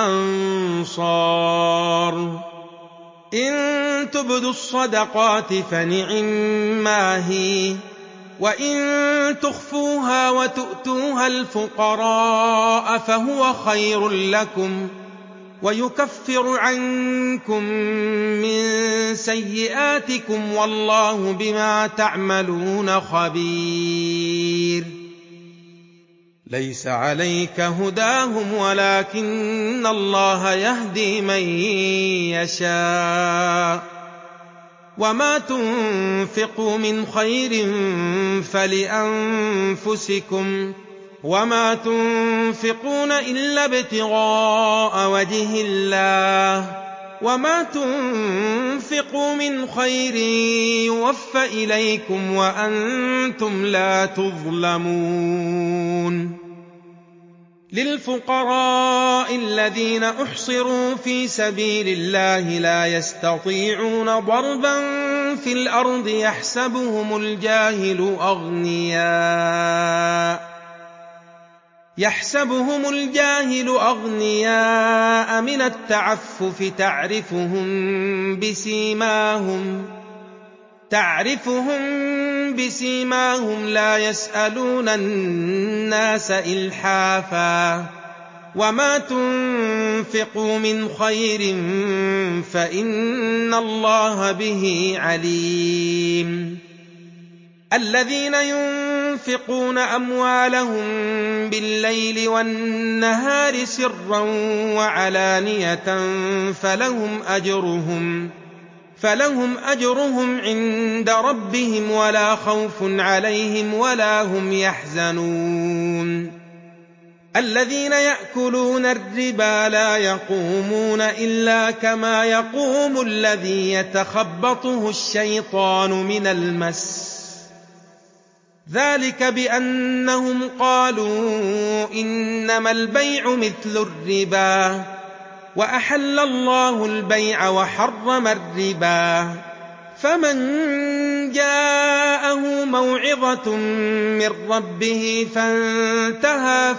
أَنصَارٍ إِن تُبْدُوا الصَّدَقَاتِ فَنِعِمَّا هِيَ وَإِن تُخْفُوهَا وَتُؤْتُوهَا الْفُقَرَاءَ فَهُوَ خَيْرٌ لَّكُمْ وَيُكَفِّرُ عَنكُم مِّن سَيِّئَاتِكُمْ وَاللَّهُ بِمَا تَعْمَلُونَ خَبِيرٌ لَيْسَ عَلَيْكَ هُدَاهُمْ وَلَٰكِنَّ اللَّهَ يَهْدِي مَن يَشَاءُ وَمَا تُنفِقُوا مِنْ خَيْرٍ فَلِأَنفُسِكُمْ وَمَا تُنفِقُونَ إِلَّا ابْتِغَاءَ وَجْهِ اللَّهِ وَمَا تُنفِقُوا مِنْ خَيْرٍ يُوَفَّ إِلَيْكُمْ وَأَنتُمْ لَا تُظْلَمُونَ لِلْفُقَرَاءِ الَّذِينَ أُحْصِرُوا فِي سَبِيلِ اللَّهِ لَا يَسْتَطِيعُونَ ضَرْبًا فِي الْأَرْضِ يَحْسَبُهُمُ الْجَاهِلُ أَغْنِيَاءَ مِنَ التَّعَفُّفِ تَعْرِفُهُم بِسِيمَاهُمْ لَا يَسْأَلُونَ النَّاسَ إِلْحَافًا وَمَا تُنفِقُوا مِنْ خَيْرٍ فَإِنَّ اللَّهَ بِهِ عَلِيمٌ الَّذِينَ يُنفِقُونَ أَمْوَالَهُم بِاللَّيْلِ وَالنَّهَارِ سِرًّا وَعَلَانِيَةً فَلَهُمْ أَجْرُهُمْ عِندَ رَبِّهِمْ وَلَا خَوْفٌ عَلَيْهِمْ وَلَا هُمْ يَحْزَنُونَ الَّذِينَ يَأْكُلُونَ الرِّبَا لَا يَقُومُونَ إِلَّا كَمَا يَقُومُ الَّذِي يَتَخَبَّطُهُ الشَّيْطَانُ مِنَ الْمَسِّ ذَلِكَ بِأَنَّهُمْ قَالُوا إِنَّمَا الْبَيْعُ مِثْلُ الرِّبَا وَأَحَلَّ اللَّهُ الْبَيْعَ وَحَرَّمَ الرِّبَا فَمَن جَاءَهُ مَوْعِظَةٌ مِّن رَّبِّهِ فَانتَهَىٰ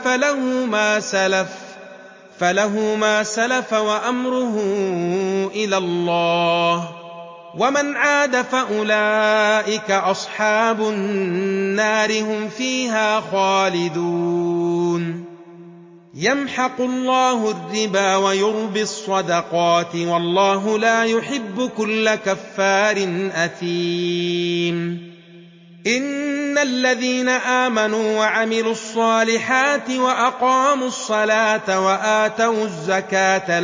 فَلَهُ مَا سَلَفَ وَأَمْرُهُ إِلَى اللَّهِ وَمَنْ عَادَ فَأُولَٰئِكَ أَصْحَابُ النَّارِ هُمْ فِيهَا خَالِدُونَ يَمْحَقُ اللَّهُ الرِّبَا وَيُرْبِي الصَّدَقَاتِ وَاللَّهُ لَا يُحِبُّ كُلَّ كَفَّارٍ أَثِيمٍ إِنَّ الَّذِينَ آمَنُوا وَعَمِلُوا الصَّالِحَاتِ وَأَقَامُوا الصَّلَاةَ وَآتَوُا الزَّكَاةَ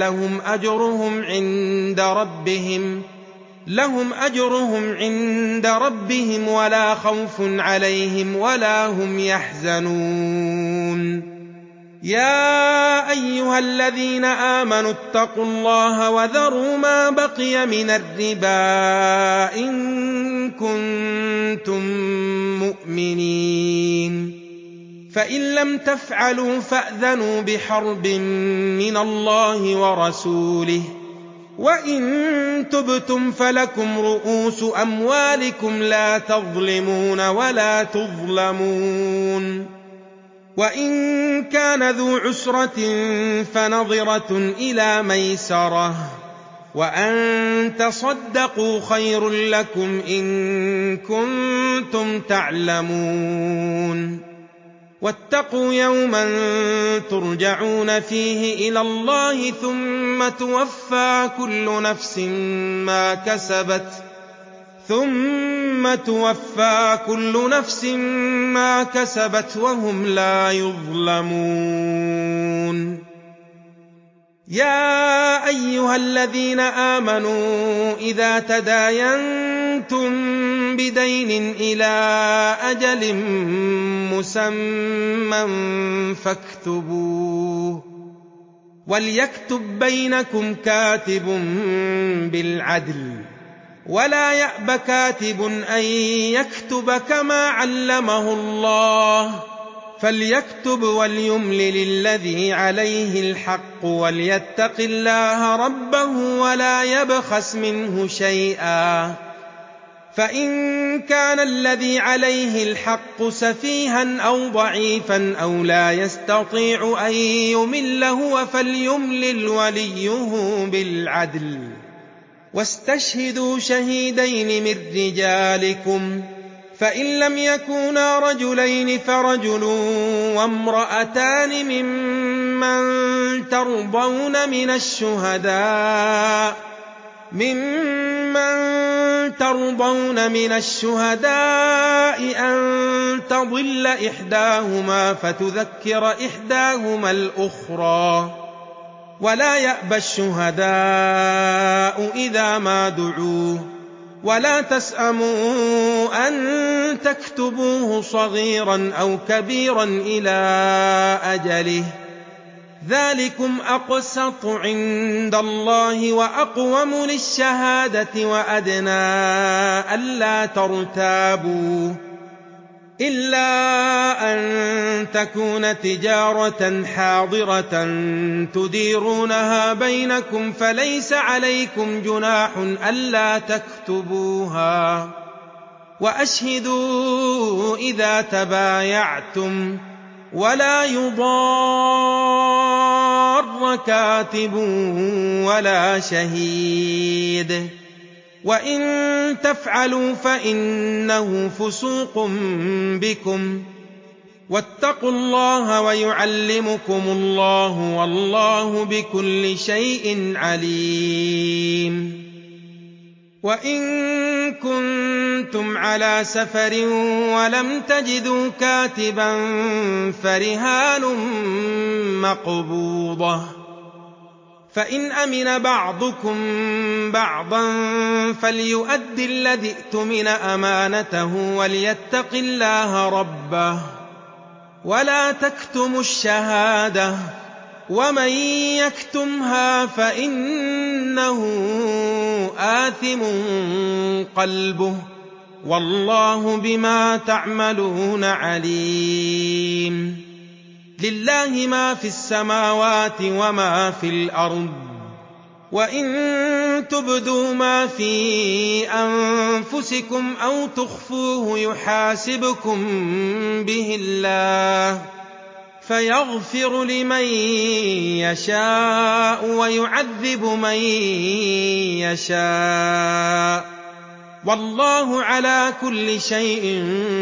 لَهُمْ أَجْرُهُمْ عِندَ رَبِّهِمْ وَلَا خَوْفٌ عَلَيْهِمْ وَلَا هُمْ يَحْزَنُونَ يَا أَيُّهَا الَّذِينَ آمَنُوا اتَّقُوا اللَّهَ وَذَرُوا مَا بَقِيَ مِنَ الرِّبَا إِن كُنتُم مُّؤْمِنِينَ فَإِن لَّمْ تَفْعَلُوا فَأْذَنُوا بِحَرْبٍ مِّنَ اللَّهِ وَرَسُولِهِ وَإِن تُبْتُمْ فَلَكُمْ رُءُوسُ أَمْوَالِكُمْ لَا تَظْلِمُونَ وَلَا تُظْلَمُونَ وَإِن كَانَ ذُو عُسْرَةٍ فَنَظِرَةٌ إِلَىٰ مَيْسَرَةٍ وَأَن تَصَدَّقُوا خَيْرٌ لَّكُمْ إِن كُنتُمْ تَعْلَمُونَ وَاتَّقُوا يَوْمًا تُرْجَعُونَ فِيهِ إِلَى اللَّهِ ثُمَّ تُوَفَّىٰ كُلُّ نَفْسٍ مَّا كَسَبَتْ وَهُمْ لَا يُظْلَمُونَ يَا أَيُّهَا الَّذِينَ آمَنُوا إِذَا تَدَايَنتُم بِدَيْنٍ إِلَىٰ أَجَلٍ مُّسَمًّى فاكتبوه وليكتب بينكم كاتب بالعدل ولا يأب كاتب أن يكتب كما علمه الله فليكتب وليملل الذي عليه الحق وليتق الله ربه ولا يبخس منه شيئا فإن كان الذي عليه الحق سفيها أو ضعيفا أو لا يستطيع أن يمل هو فليملل وليه بالعدل واستشهدوا شهيدين من رجالكم فإن لم يكونا رجلين فرجل وامرأتان ممن ترضون من الشهداء أن تضل إحداهما فتذكر إحداهما الأخرى ولا يأبى الشهداء إذا ما دعوا ولا تسأموا أن تكتبوه صغيرا أو كبيرا إلى أجله ذلكم أقسط عند الله وأقوم للشهادة وأدنى ألا ترتابوا إلا أن تكون تجارة حاضرة تديرونها بينكم فليس عليكم جناح ألا تكتبوها وأشهدوا إذا تبايعتم ولا يضار كاتب ولا شهيد وإن تفعلوا فإنه فسوق بكم واتقوا الله ويعلمكم الله والله بكل شيء عليم وإن كنتم على سفر ولم تجدوا كاتبا فرهان مقبوضة فإن أمن بعضكم بعضا فليؤد الذي اؤتمن أمانته وليتق الله ربه ولا تكتموا الشهادة ومن يكتمها فإنه آثم قلبه والله بما تعملون عليم لله ما في السماوات وما في الأرض وإن تبدوا ما في أنفسكم أو تخفوه يحاسبكم به الله فيغفر لمن يشاء ويعذب من يشاء والله على كل شيء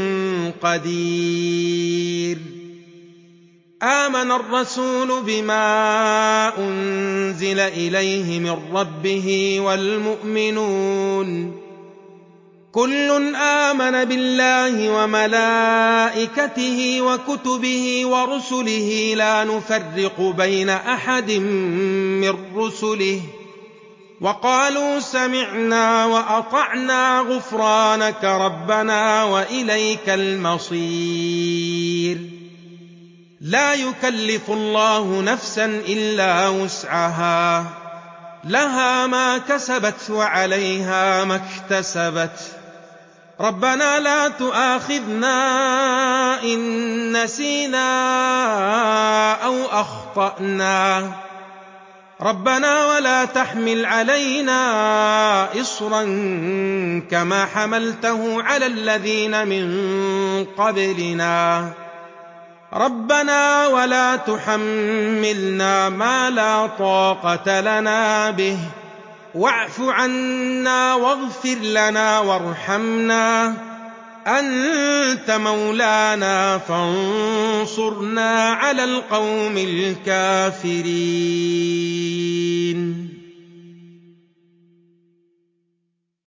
قدير آمن الرسول بما أنزل إليه من ربه والمؤمنون كل آمن بالله وملائكته وكتبه ورسله لا نفرق بين أحد من رسله وقالوا سمعنا وأطعنا غفرانك ربنا وإليك المصير لا يكلف الله نفسا إلا وسعها لها ما كسبت وعليها ما اكتسبت ربنا لا تؤاخذنا إن نسينا أو أخطأنا ربنا ولا تحمل علينا إصرا كما حملته على الذين من قبلنا ربنا ولا تحملنا ما لا طاقة لنا به واعف عنا واغفر لنا وارحمنا أنت مولانا فانصرنا على القوم الكافرين